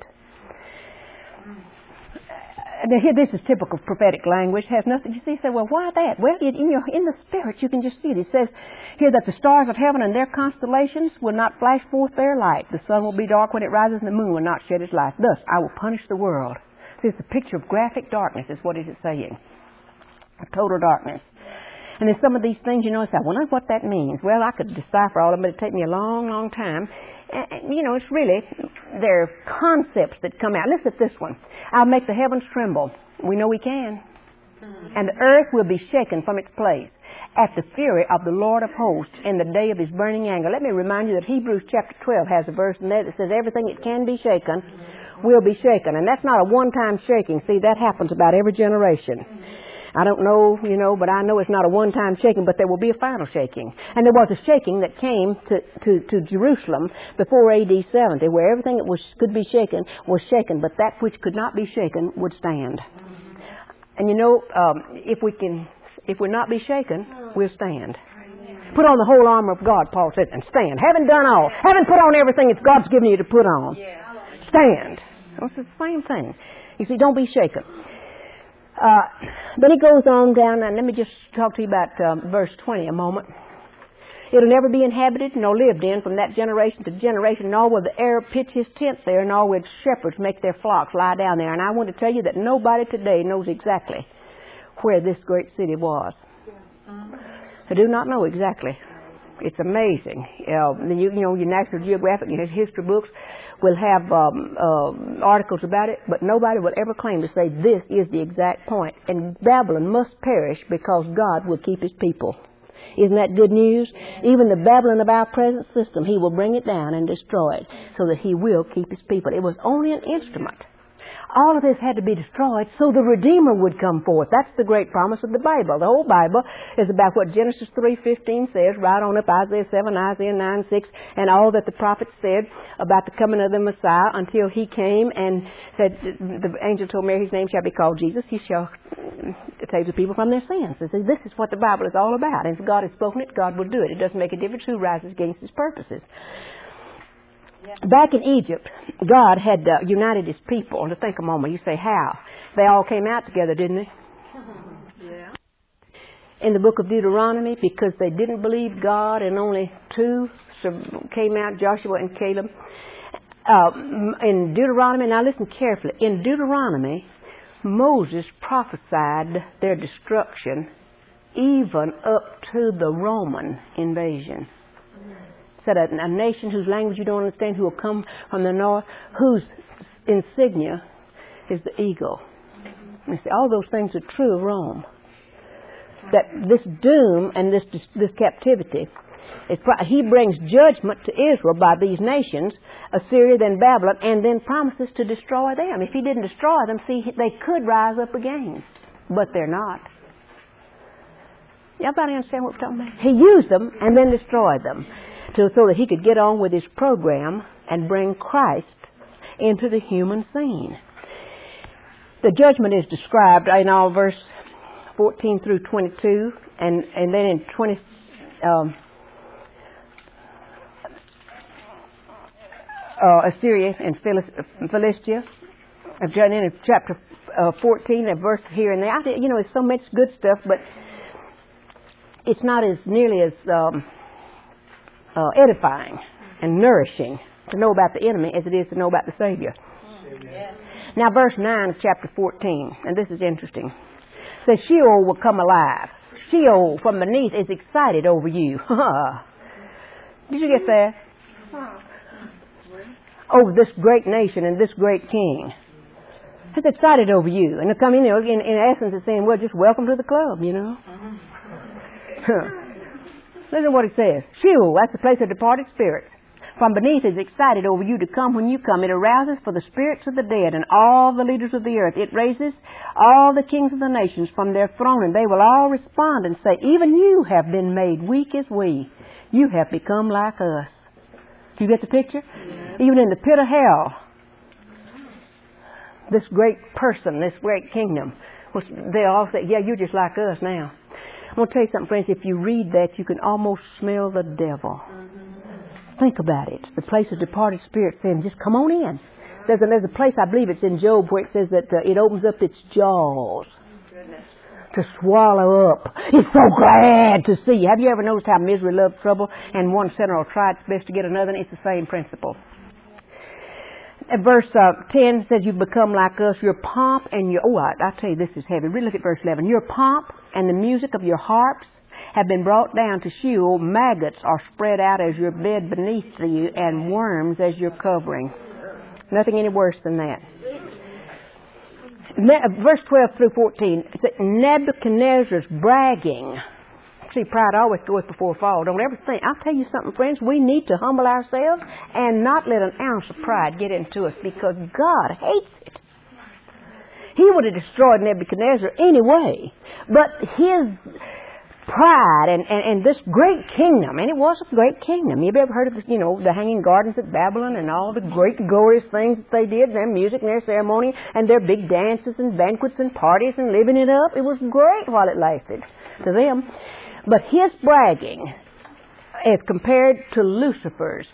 Now here, this is typical prophetic language. Has nothing. You see, say, well, why that? Well, in the Spirit, you can just see it. It says here that the stars of heaven and their constellations will not flash forth their light. The sun will be dark when it rises, and the moon will not shed its light. Thus, I will punish the world. It's a picture of graphic darkness, is what is it saying. Total darkness. And then some of these things, I wonder what that means. Well, I could decipher all of them, but it'd take me a long, long time. And, it's really, they're concepts that come out. Listen at this one. I'll make the heavens tremble. We know we can. And the earth will be shaken from its place at the fury of the Lord of hosts in the day of His burning anger. Let me remind you that Hebrews chapter 12 has a verse in there that says everything that can be shaken will be shaken. And that's not a one-time shaking. See, that happens about every generation. I don't know, but I know it's not a one-time shaking, but there will be a final shaking. And there was a shaking that came to Jerusalem before A.D. 70, where everything that could be shaken was shaken, but that which could not be shaken would stand. And if we're not be shaken, we'll stand. Put on the whole armor of God, Paul says, and stand. Haven't done all. Haven't put on everything that God's given you to put on. Stand. It's the same thing. You see, don't be shaken. Then he goes on down, and let me just talk to you about verse 20 a moment. It'll never be inhabited nor lived in from that generation to generation, nor will the Arab pitch his tent there, nor will shepherds make their flocks lie down there. And I want to tell you that nobody today knows exactly where this great city was. They do not know exactly. It's amazing. Your National Geographic, your history books will have articles about it, but nobody will ever claim to say this is the exact point. And Babylon must perish because God will keep His people. Isn't that good news? Even the Babylon of our present system, He will bring it down and destroy it so that He will keep His people. It was only an instrument. All of this had to be destroyed so the Redeemer would come forth. That's the great promise of the Bible. The whole Bible is about what Genesis 3:15 says, right on up Isaiah 7, Isaiah 9:6, and all that the prophets said about the coming of the Messiah until He came and said, the angel told Mary, His name shall be called Jesus. He shall save the people from their sins. And so this is what the Bible is all about. And if God has spoken it, God will do it. It doesn't make a difference who rises against His purposes. Back in Egypt, God had united His people. To think a moment, you say, how? They all came out together, didn't they? Yeah. in the book of Deuteronomy because they didn't believe God and only 2 came out, Joshua and Caleb. In Deuteronomy, now listen carefully, in Deuteronomy, Moses prophesied their destruction even up to the Roman invasion. Said a nation whose language you don't understand, who will come from the north, whose insignia is the eagle. You see, all those things are true of Rome. That this doom and this captivity, he brings judgment to Israel by these nations, Assyria, then Babylon, and then promises to destroy them. If he didn't destroy them, see, they could rise up again, but they're not. Everybody understand what we're talking about? He used them and then destroyed them so that he could get on with his program and bring Christ into the human scene. The judgment is described in all verse 14 through 22, and then in 20. Assyria and Philistia, and in chapter 14, a verse here and there. You know, there's so much good stuff, but it's not as nearly as edifying and nourishing to know about the enemy as it is to know about the Savior. Yes. Now, verse 9 of chapter 14, and this is interesting. It says, Sheol will come alive. Sheol from beneath is excited over you. Did you get that? Over this great nation and this great king. It's excited over you. And they're coming, in essence, it's saying, well, just welcome to the club, you know. Listen to what it says. Sheol, that's the place of departed spirits. From beneath is excited over you to come when you come. It arouses for the spirits of the dead and all the leaders of the earth. It raises all the kings of the nations from their throne, and they will all respond and say, even you have been made weak as we. You have become like us. Do you get the picture? Yeah. Even in the pit of hell, this great person, this great kingdom, they all say, yeah, you're just like us now. I'm going to tell you something, friends. If you read that, you can almost smell the devil. Think about it. The place of departed spirits saying, just come on in. There's a place, I believe it's in Job, where it says that it opens up its jaws to swallow up. It's so glad to see you. Have you ever noticed how misery loves trouble, and one sinner will try its best to get another? And it's the same principle. Verse 10 says, you become like us. Your pomp and your... Oh, I tell you, this is heavy. Really look at verse 11. Your pomp and the music of your harps have been brought down to Sheol. Maggots are spread out as your bed beneath you, and worms as your covering. Nothing any worse than that. Verse 12 through 14, it's Nebuchadnezzar's bragging. See, pride always goes before fall. Don't ever think. I'll tell you something, friends. We need to humble ourselves and not let an ounce of pride get into us, because God hates it. He would have destroyed Nebuchadnezzar anyway, but his pride and this great kingdom, and it was a great kingdom. You've ever heard of the hanging gardens at Babylon and all the great glorious things that they did, their music and their ceremony and their big dances and banquets and parties and living it up? It was great while it lasted to them. But his bragging is compared to Lucifer's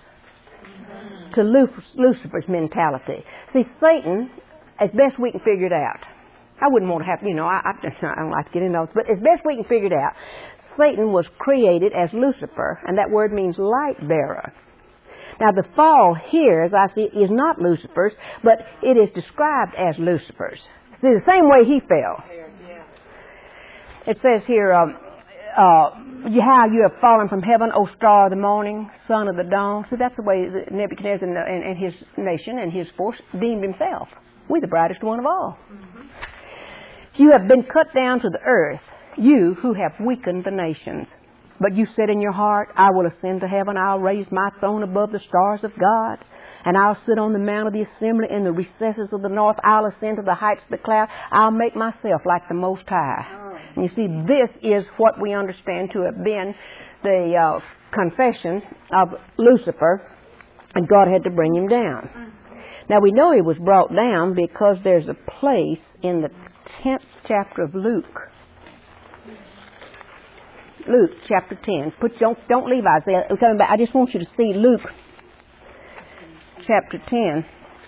mentality. See, Satan, as best we can figure it out, I wouldn't want to have, I don't like to get into those, but as best we can figure it out, Satan was created as Lucifer, and that word means light bearer. Now, the fall here, as I see, is not Lucifer's, but it is described as Lucifer's. See, the same way he fell. It says here, how you have fallen from heaven, O star of the morning, son of the dawn. So that's the way Nebuchadnezzar and his nation and his force deemed himself. We're the brightest one of all. Mm-hmm. You have been cut down to the earth, you who have weakened the nations. But you said in your heart, I will ascend to heaven. I'll raise my throne above the stars of God. And I'll sit on the mount of the assembly in the recesses of the north. I'll ascend to the heights of the cloud. I'll make myself like the Most High. And you see, this is what we understand to have been the confession of Lucifer, and God had to bring him down. Now, we know he was brought down because there's a place in the 10th chapter of Luke. Luke chapter 10. Don't leave Isaiah. We're coming back. I just want you to see Luke chapter 10.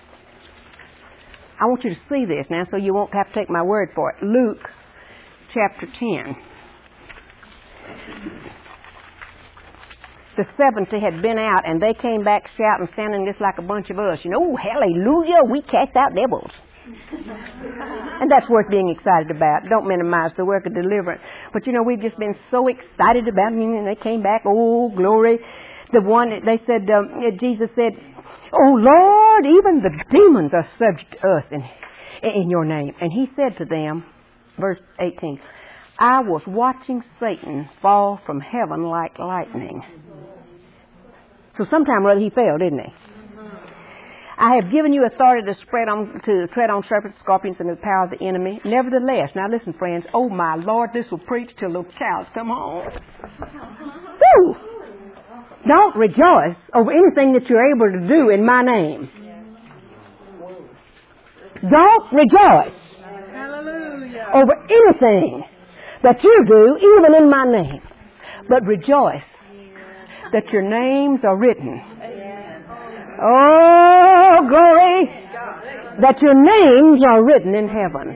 I want you to see this now so you won't have to take my word for it. Luke chapter 10. The 70 had been out, and they came back shouting, sounding just like a bunch of us. You know, hallelujah, we cast out devils. And that's worth being excited about. Don't minimize the work of deliverance. But you know, we've just been so excited about it, and they came back, oh, glory. The one, they said, Jesus said, oh, Lord, even the demons are subject to us in your name. And he said to them, verse 18, I was watching Satan fall from heaven like lightning. So sometime or other he fell, didn't he? I have given you authority to tread on serpents, scorpions, and the power of the enemy. Nevertheless, now listen, friends. Oh my Lord, this will preach till the cows come home. Woo! Don't rejoice over anything that you're able to do in my name. Don't rejoice over anything that you do, even in my name. But rejoice that your names are written. Oh, glory! That your names are written in heaven.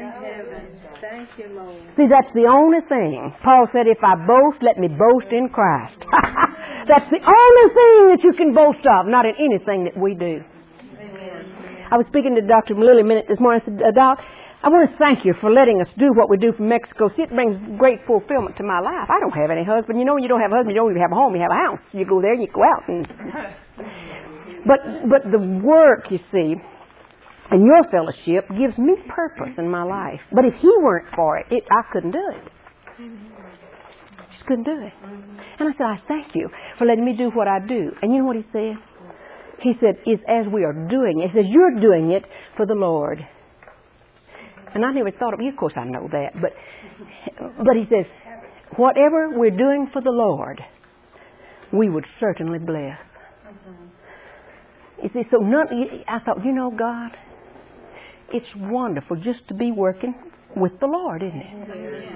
See, that's the only thing. Paul said, if I boast, let me boast in Christ. That's the only thing that you can boast of, not in anything that we do. I was speaking to Dr. Lily a minute this morning. I said, Doc, I want to thank you for letting us do what we do from Mexico. See, it brings great fulfillment to my life. I don't have any husband. You know, when you don't have a husband, you don't even have a home. You have a house. You go there and you go out. But the work, you see, and your fellowship gives me purpose in my life. But if he weren't for it, I couldn't do it. Just couldn't do it. And I said, I thank you for letting me do what I do. And you know what he said? He said, it's as we are doing it. He says, you're doing it for the Lord. And I never thought of it. Of course I know that. But he says, whatever we're doing for the Lord, we would certainly bless. You see, so I thought, you know, God, it's wonderful just to be working with the Lord, isn't it?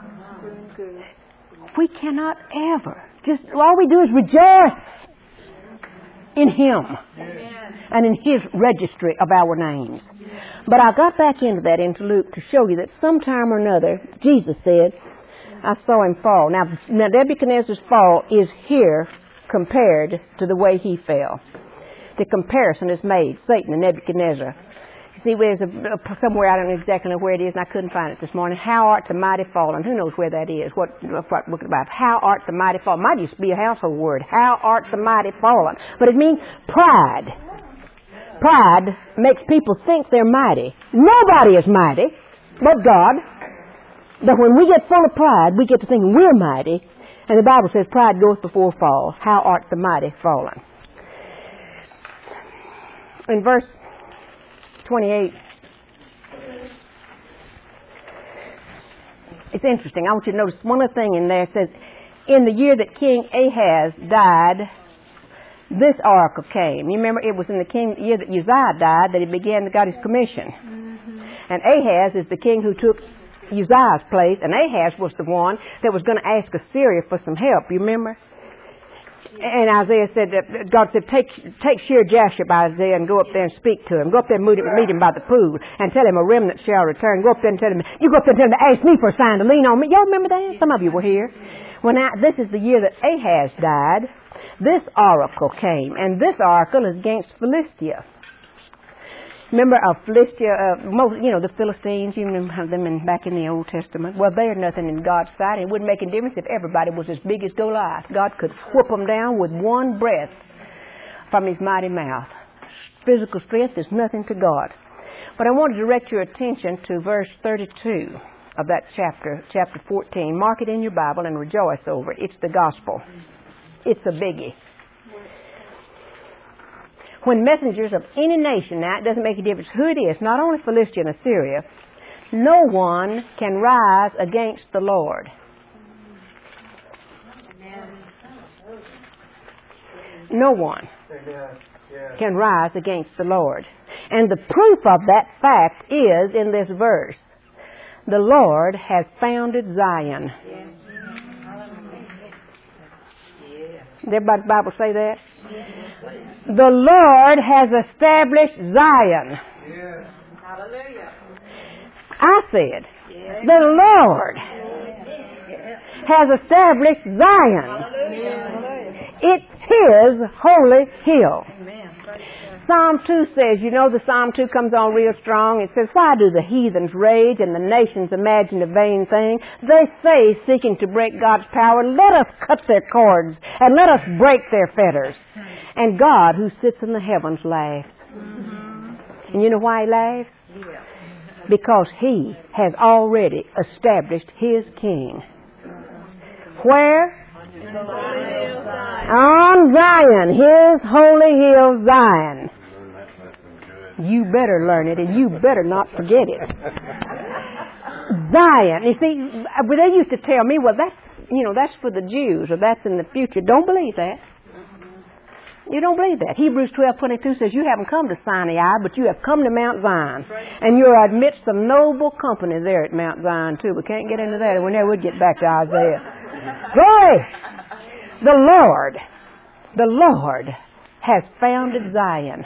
We cannot ever. All we do is rejoice in Him and in His registry of our names. But I got back into Luke to show you that sometime or another, Jesus said, I saw him fall. Now Nebuchadnezzar's fall is here compared to the way he fell. The comparison is made, Satan and Nebuchadnezzar. You see, there's somewhere, I don't exactly know where it is, and I couldn't find it this morning. How art the mighty fallen? Who knows where that is? What looking about? How art the mighty fallen? Might used to be a household word. How art the mighty fallen? But it means pride. Pride makes people think they're mighty. Nobody is mighty but God. But when we get full of pride, we get to thinking we're mighty. And the Bible says pride goes before fall. How art the mighty fallen? In verse 28, it's interesting. I want you to notice one other thing in there. It says, in the year that King Ahaz died, this oracle came. You remember it was in the year that Uzziah died that he got his commission. Mm-hmm. And Ahaz is the king who took Uzziah's place, and Ahaz was the one that was going to ask Assyria for some help. You remember? And Isaiah said, God said, take Shear-Jashub, Isaiah, and go up there and speak to him. Go up there and meet him by the pool and tell him a remnant shall return. Go up there and tell him, you go up there and tell him to ask me for a sign to lean on me. Y'all remember that? Some of you were here. Well, now, this is the year that Ahaz died. This oracle came, and this oracle is against Philistia. Remember Philistia, the Philistines, you remember them back in the Old Testament? Well, they're nothing in God's sight. It wouldn't make a difference if everybody was as big as Goliath. God could whoop them down with one breath from His mighty mouth. Physical strength is nothing to God. But I want to direct your attention to verse 32 of that chapter 14. Mark it in your Bible and rejoice over it. It's the gospel. It's a biggie. When messengers of any nation, now it doesn't make a difference who it is, not only Philistia and Assyria, no one can rise against the Lord. No one can rise against the Lord. And the proof of that fact is in this verse. The Lord has founded Zion. Did everybody's Bible say that? The Lord has established Zion. Hallelujah. I said, the Lord has established Zion. It's His holy hill. Psalm 2 says, you know, the Psalm 2 comes on real strong. It says, why do the heathens rage and the nations imagine a vain thing? They say, seeking to break God's power, let us cut their cords and let us break their fetters. And God, who sits in the heavens, laughs. And you know why He laughs? Because He has already established His king. Where? On Zion, His holy hill Zion. You better learn it and you better not forget it. Zion. You see, they used to tell me, well, that's for the Jews or that's in the future. Don't believe that. You don't believe that. Hebrews 12:22 says you haven't come to Sinai, but you have come to Mount Zion. And you're amidst the noble company there at Mount Zion too. We can't get into that. We never would get back to Isaiah. Glory! The Lord has founded Zion.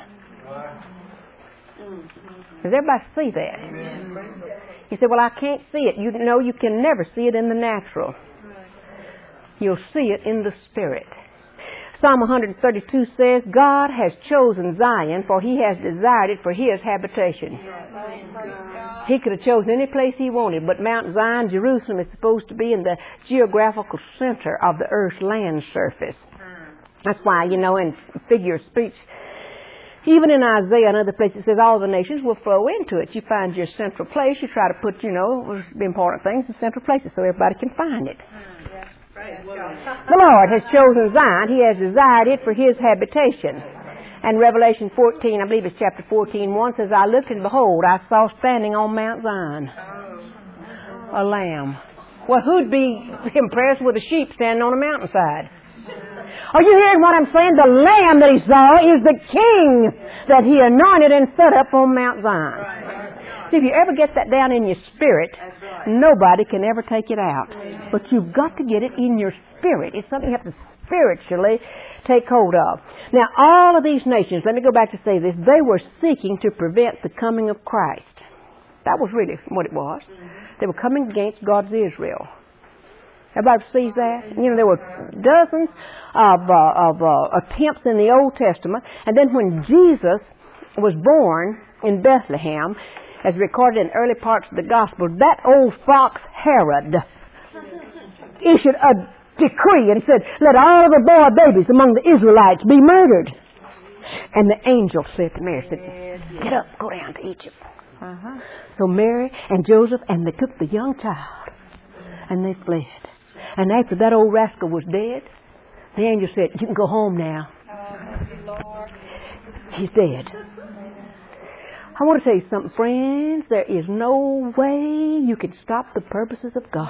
Does everybody see that? You say, well, I can't see it. You know, you can never see it in the natural. You'll see it in the Spirit. Psalm 132 says, God has chosen Zion, for He has desired it for His habitation. He could have chosen any place He wanted, but Mount Zion, Jerusalem, is supposed to be in the geographical center of the earth's land surface. That's why, you know, in figure of speech, even in Isaiah and other places, it says all the nations will flow into it. You find your central place. You try to put, you know, the important things in central places so everybody can find it. The Lord has chosen Zion. He has desired it for His habitation. And Revelation 14, I believe it's chapter 14:1 says, I looked and behold, I saw standing on Mount Zion a lamb. Well, who'd be impressed with a sheep standing on a mountainside? Are you hearing what I'm saying? The lamb that He saw is the king that He anointed and set up on Mount Zion. See, if you ever get that down in your spirit, nobody can ever take it out. But you've got to get it in your spirit. It's something you have to spiritually take hold of. Now, all of these nations, let me go back to say this, they were seeking to prevent the coming of Christ. That was really what it was. They were coming against God's Israel. Everybody sees that? You know, there were dozens of attempts in the Old Testament. And then when Jesus was born in Bethlehem, as recorded in early parts of the Gospel, that old fox Herod issued a decree and said, let all the boy babies among the Israelites be murdered. And the angel said to Mary, get up, go down to Egypt. So Mary and Joseph, and they took the young child, and they fled. And after that old rascal was dead, the angel said, you can go home now. He's dead. I want to tell you something, friends. There is no way you can stop the purposes of God.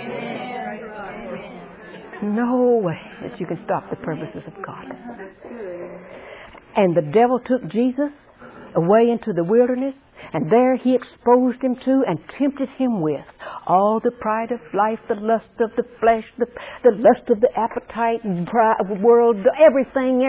No way that you can stop the purposes of God. And the devil took Jesus away into the wilderness, and there he exposed him to and tempted him with all the pride of life, the lust of the flesh, the lust of the appetite, pride of the world, everything.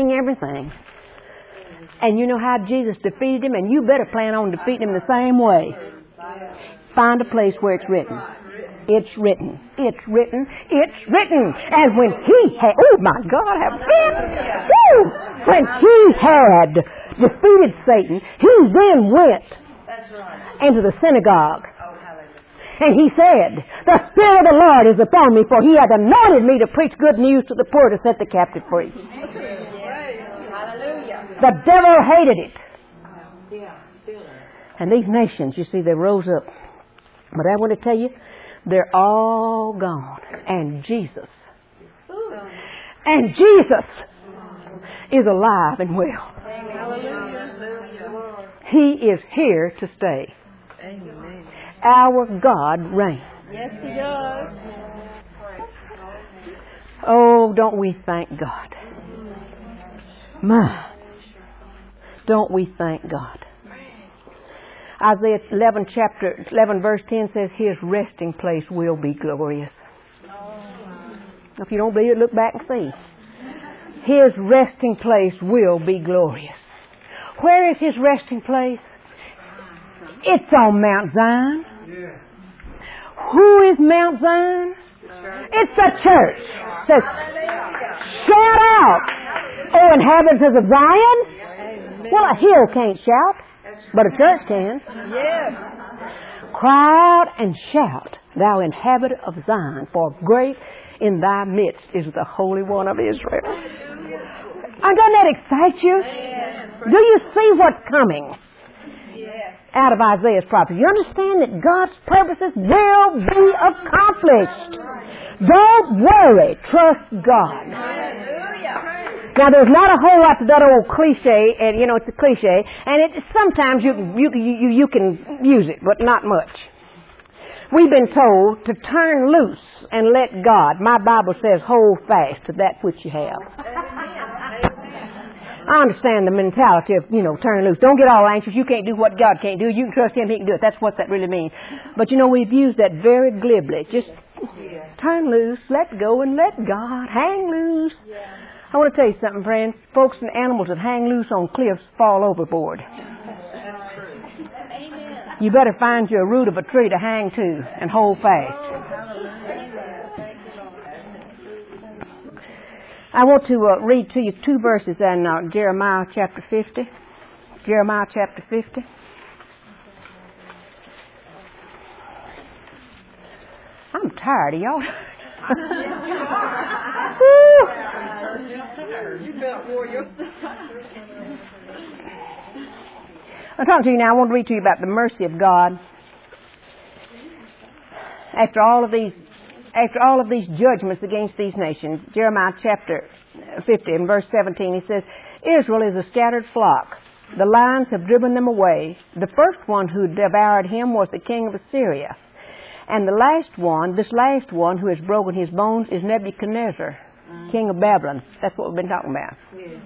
And you know how Jesus defeated him, and you better plan on defeating him the same way. Find a place where it's written. It's written. It's written. It's written. And when he had, oh my God, have been, when he had defeated Satan, he then went into the synagogue. And he said, the Spirit of the Lord is upon me, for He hath anointed me to preach good news to the poor, to set the captive free. The devil hated it. And these nations, you see, they rose up. But I want to tell you, they're all gone. And Jesus is alive and well. He is here to stay. Our God reigns. Yes, He does. Oh, don't we thank God? My, don't we thank God? Isaiah 11, chapter 11, verse 10 says, His resting place will be glorious. If you don't believe it, look back and see. His resting place will be glorious. Where is His resting place? It's on Mount Zion. Who is Mount Zion? It's the church. It says, shout out, O inhabitants of Zion. Well, a hill can't shout, but a church can. Cry out and shout, thou inhabitant of Zion, for great in thy midst is the Holy One of Israel. Doesn't that excite you? Do you see what's coming out of Isaiah's prophecy? You understand that God's purposes will be accomplished. Don't worry. Trust God. Now, there's not a whole lot to that old cliche, and you know it's a cliche, and sometimes you can use it, but not much. We've been told to turn loose and let God. My Bible says, hold fast to that which you have. I understand the mentality of, turn loose. Don't get all anxious. You can't do what God can't do. You can trust Him, He can do it. That's what that really means. But, we've used that very glibly. Just turn loose, let go, and let God. Hang loose. I want to tell you something, friends. Folks and animals that hang loose on cliffs fall overboard. You better find you a root of a tree to hang to and hold fast. I want to read to you 2 verses in Jeremiah chapter 50. Jeremiah chapter 50. I'm tired of y'all. I'm talking to you now. I want to read to you about the mercy of God. After all of these judgments against these nations, Jeremiah chapter 50 and verse 17, he says, Israel is a scattered flock. The lions have driven them away. The first one who devoured him was the king of Assyria. And this last one who has broken his bones is Nebuchadnezzar, king of Babylon. That's what we've been talking about.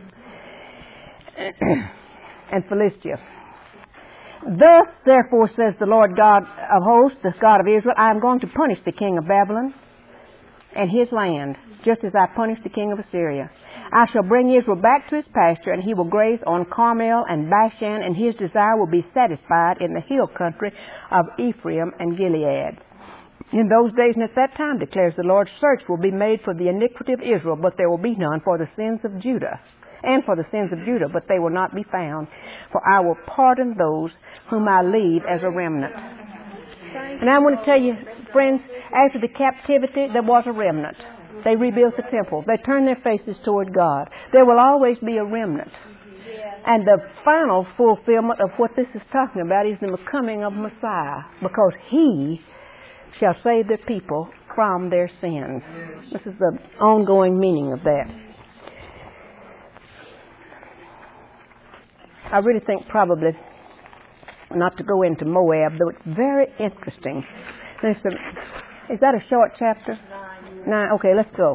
And Philistia. Thus, therefore, says the Lord God of hosts, the God of Israel, I am going to punish the king of Babylon and his land, just as I punished the king of Assyria. I shall bring Israel back to his pasture, and he will graze on Carmel and Bashan, and his desire will be satisfied in the hill country of Ephraim and Gilead. In those days and at that time, declares the Lord, search will be made for the iniquity of Israel, but there will be none for the sins of Judah. And for the sins of Judah, but they will not be found. For I will pardon those whom I leave as a remnant. And I want to tell you, friends, after the captivity, there was a remnant. They rebuilt the temple. They turned their faces toward God. There will always be a remnant. And the final fulfillment of what this is talking about is the coming of Messiah, because He shall save the people from their sins. This is the ongoing meaning of that. I really think probably not to go into Moab, though it's very interesting. Is that a short chapter? 9. Okay, let's go.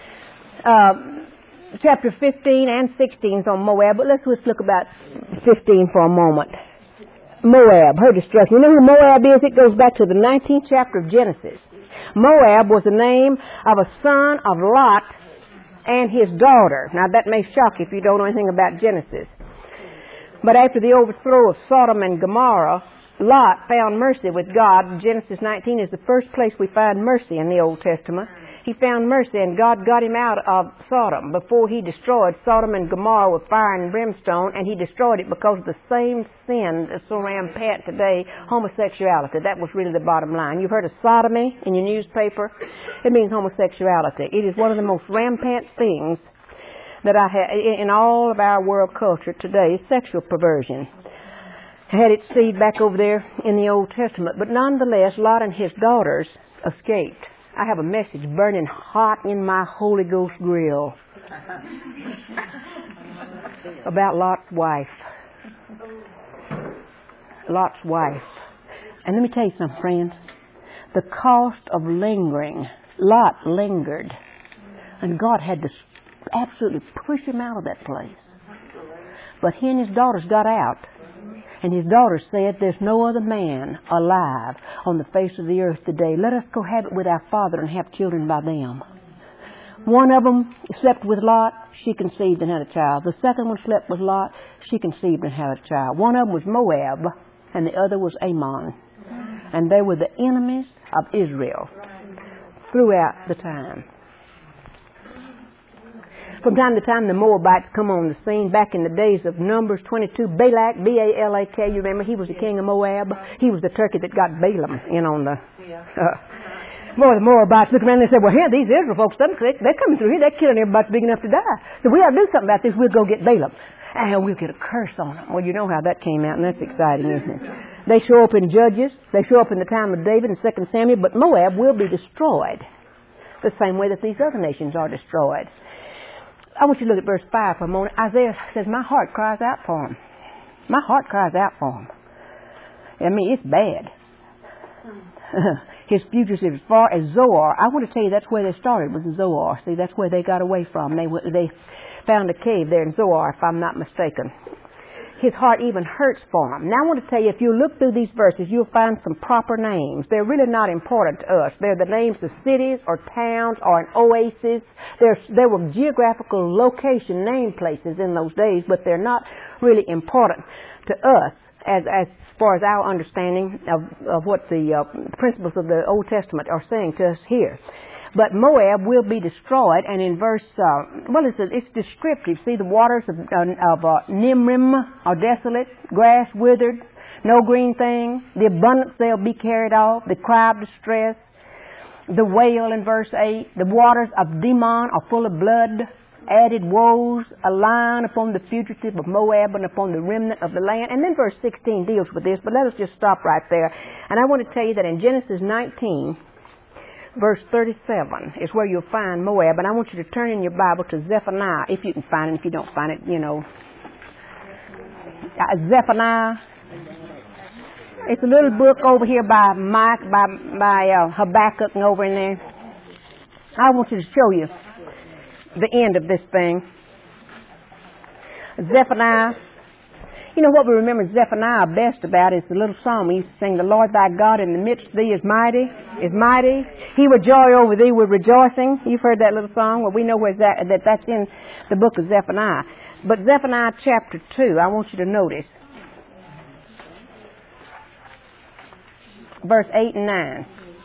Chapter 15 and 16 is on Moab, but let's just look about 15 for a moment. Moab, her destruction. You know who Moab is? It goes back to the 19th chapter of Genesis. Moab was the name of a son of Lot and his daughter. Now that may shock you if you don't know anything about Genesis. But after the overthrow of Sodom and Gomorrah, Lot found mercy with God. Genesis 19 is the first place we find mercy in the Old Testament. He found mercy, and God got him out of Sodom before He destroyed Sodom and Gomorrah with fire and brimstone, and He destroyed it because of the same sin that's so rampant today, homosexuality. That was really the bottom line. You've heard of sodomy in your newspaper? It means homosexuality. It is one of the most rampant things that I have in all of our world culture today, sexual perversion. Had its seed back over there in the Old Testament. But nonetheless, Lot and his daughters escaped. I have a message burning hot in my Holy Ghost grill about Lot's wife. Lot's wife. And let me tell you something, friends. The cost of lingering. Lot lingered. And God had to absolutely push him out of that place. But he and his daughters got out. And his daughters said, there's no other man alive on the face of the earth today. Let us go have it with our father and have children by them. One of them slept with Lot. She conceived and had a child. The second one slept with Lot. She conceived and had a child. One of them was Moab, and the other was Ammon. And they were the enemies of Israel throughout the time. From time to time, the Moabites come on the scene. Back in the days of Numbers 22, Balak, B-A-L-A-K, you remember? He was the king of Moab. He was the turkey that got Balaam in on the... More the Moabites looked around and they said, well, here, these Israel folks, they're coming through here. They're killing everybody big enough to die. So we ought to do something about this. We'll go get Balaam. And we'll get a curse on them. Well, you know how that came out, and that's exciting, isn't it? They show up in Judges. They show up in the time of David and 2 Samuel. But Moab will be destroyed the same way that these other nations are destroyed. I want you to look at verse 5 for a moment. Isaiah says, my heart cries out for him. My heart cries out for him. I mean, it's bad. His futures as far as Zoar. I want to tell you that's where they started, was in Zoar. See, that's where they got away from. They found a cave there in Zoar, if I'm not mistaken. His heart even hurts for him. Now I want to tell you, if you look through these verses, you'll find some proper names. They're really not important to us. They're the names of cities or towns or an oasis. There were geographical location name places in those days, but they're not really important to us as far as our understanding of what the principles of the Old Testament are saying to us here. But Moab will be destroyed, and in verse, it's descriptive. See, the waters of Nimrim are desolate, grass withered, no green thing. The abundance they'll be carried off, the cry of distress, the wail in verse 8. The waters of Dimon are full of blood, added woes, a line upon the fugitive of Moab and upon the remnant of the land. And then verse 16 deals with this, but let us just stop right there. And I want to tell you that in Genesis 19, verse 37 is where you'll find Moab. And I want you to turn in your Bible to Zephaniah, if you can find it. If you don't find it, Zephaniah. It's a little book over here by Habakkuk and over in there. I want you to show you the end of this thing. Zephaniah. You know what we remember Zephaniah best about is the little psalm we used to sing, the Lord thy God in the midst of thee is mighty. He would joy over thee with rejoicing. You've heard that little song? Well, we know that's in the book of Zephaniah. But Zephaniah chapter 2, I want you to notice verse 8 and 9.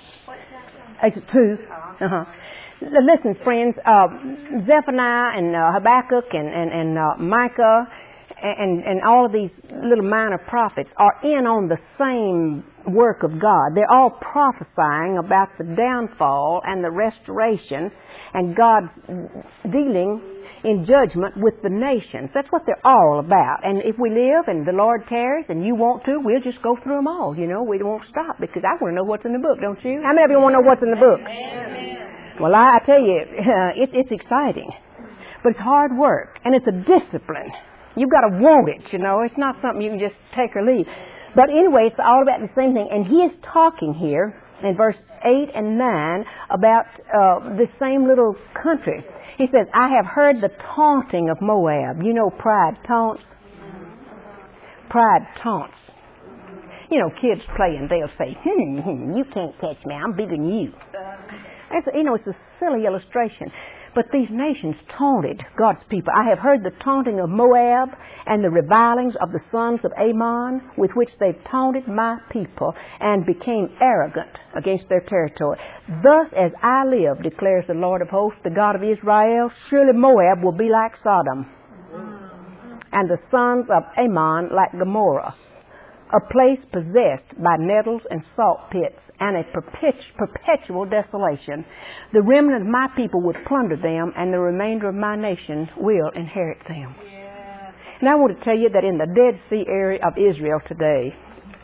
2. Listen, friends, Zephaniah and Habakkuk and Micah and all of these little minor prophets are in on the same work of God. They're all prophesying about the downfall and the restoration and God dealing in judgment with the nations. That's what they're all about. And if we live and the Lord tarries and you want to, we'll just go through them all. We won't stop because I want to know what's in the book, don't you? How many of you want to know what's in the book? Amen. Well, I tell you, it's exciting. But it's hard work and it's a discipline. You've got to want it, It's not something you can just take or leave. But anyway, it's all about the same thing. And he is talking here in verse 8 and 9 about this same little country. He says, I have heard the taunting of Moab. Pride taunts. Pride taunts. Kids playing, they'll say, you can't catch me, I'm bigger than you. It's a silly illustration. But these nations taunted God's people. I have heard the taunting of Moab and the revilings of the sons of Ammon with which they've taunted my people and became arrogant against their territory. Thus as I live, declares the Lord of hosts, the God of Israel, surely Moab will be like Sodom and the sons of Ammon like Gomorrah, a place possessed by nettles and salt pits and a perpetual desolation. The remnant of my people would plunder them, and the remainder of my nation will inherit them. Yeah. And I want to tell you that in the Dead Sea area of Israel today,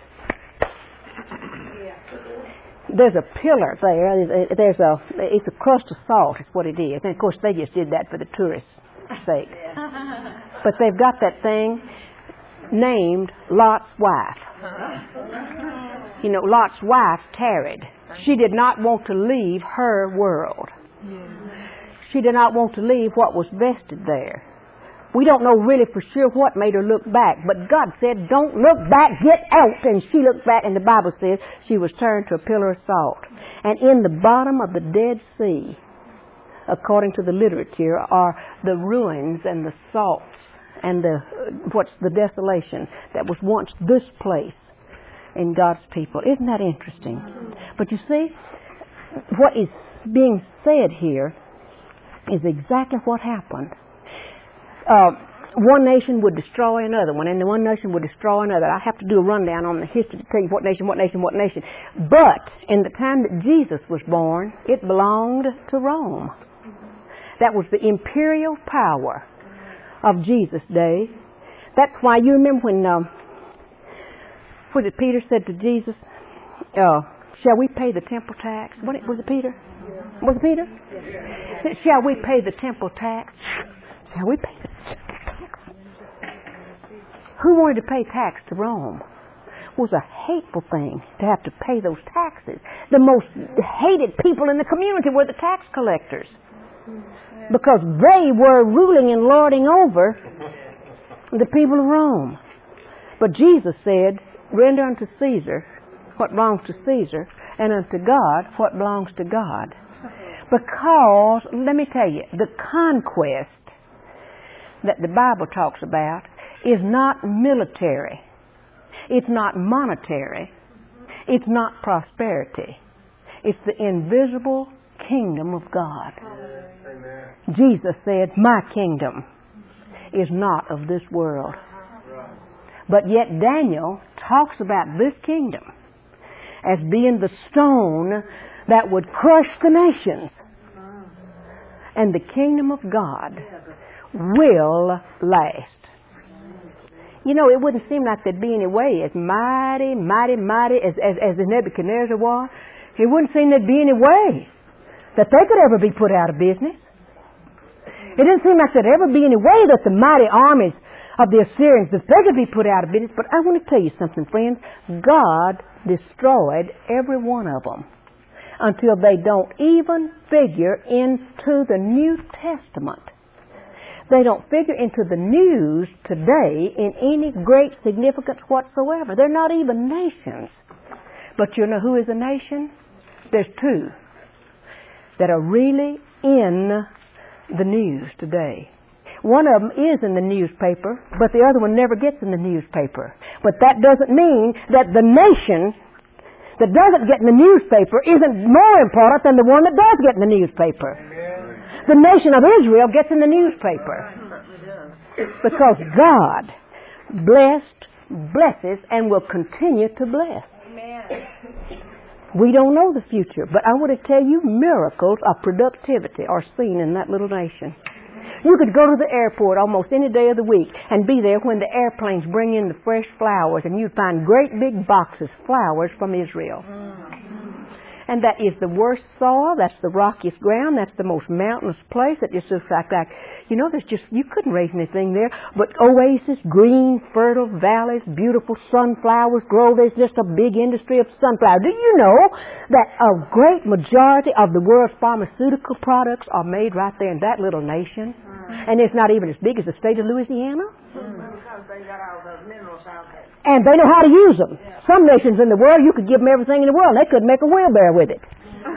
there's a pillar there. It's a crust of salt is what it is. And of course they just did that for the tourists' sake. But they've got that thing named Lot's wife. Lot's wife tarried. She did not want to leave her world. She did not want to leave what was vested there. We don't know really for sure what made her look back, but God said, don't look back, get out. And she looked back, and the Bible says she was turned to a pillar of salt. And in the bottom of the Dead Sea, according to the literature, are the ruins and the salts and the desolation that was once this place in God's people. Isn't that interesting? But you see, what is being said here is exactly what happened. One nation would destroy another one, and the one nation would destroy another. I have to do a rundown on the history to tell you what nation. But in the time that Jesus was born, it belonged to Rome. That was the imperial power of Jesus' day. That's why you remember when, was it Peter said to Jesus, shall we pay the temple tax? Was it Peter? Was it Peter? Shall we pay the temple tax? Shall we pay the temple tax? Who wanted to pay tax to Rome? It was a hateful thing to have to pay those taxes. The most hated people in the community were the tax collectors, because they were ruling and lording over the people of Rome. But Jesus said, render unto Caesar what belongs to Caesar, and unto God what belongs to God. Because, let me tell you, the conquest that the Bible talks about is not military. It's not monetary. It's not prosperity. It's the invisible kingdom of God. Amen. Jesus said, my kingdom is not of this world. But yet Daniel talks about this kingdom as being the stone that would crush the nations. And the kingdom of God will last. You know, it wouldn't seem like there'd be any way as mighty as the Nebuchadnezzar was. It wouldn't seem there'd be any way that they could ever be put out of business. It didn't seem like there'd ever be any way that the mighty armies of the Assyrians, that they could be put out of business. But I want to tell you something, friends. God destroyed every one of them until they don't even figure into the New Testament. They don't figure into the news today in any great significance whatsoever. They're not even nations. But you know who is a nation? There's two that are really in the news today. One of them is in the newspaper, but the other one never gets in the newspaper. But that doesn't mean that the nation that doesn't get in the newspaper isn't more important than the one that does get in the newspaper. The nation of Israel gets in the newspaper because God blesses, and will continue to bless. We don't know the future, but I want to tell you, miracles of productivity are seen in that little nation. You could go to the airport almost any day of the week and be there when the airplanes bring in the fresh flowers, and you'd find great big boxes, flowers from Israel. And that is the worst soil, that's the rockiest ground, that's the most mountainous place. It just looks like you know, you couldn't raise anything there, but oasis, green, fertile valleys, beautiful sunflowers grow. There's just a big industry of sunflower. Do you know that a great majority of the world's pharmaceutical products are made right there in that little nation? And it's not even as big as the state of Louisiana? Because they got all those minerals out there. And they know how to use them. Yeah. Some nations in the world, you could give them everything in the world, and they couldn't make a wheelbarrow with it.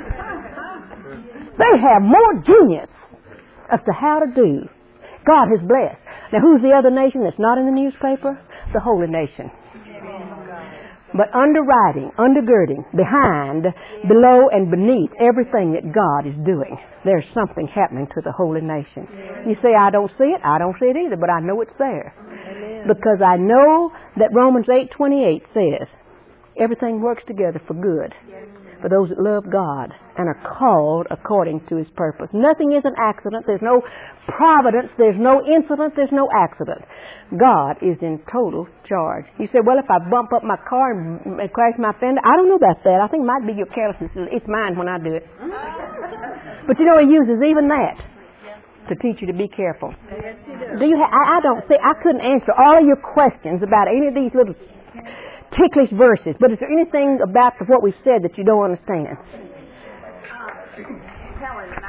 They have more genius as to how to do. God has blessed. Now, who's the other nation that's not in the newspaper? The Holy Nation. But undergirding, behind, below, and beneath everything that God is doing, there's something happening to the Holy Nation. You say, I don't see it. I don't see it either, but I know it's there. Because I know that Romans 8:28 says, everything works together for good for those that love God and are called according to His purpose. Nothing is an accident. There's no providence. There's no incident. There's no accident. God is in total charge. You say, well, if I bump up my car and crash my fender, I don't know about that. I think it might be your carelessness. It's mine when I do it. But you know, He uses even that to teach you to be careful. Do you? I don't see. I couldn't answer all of your questions about any of these little ticklish verses. But is there anything about what we've said that you don't understand? Telling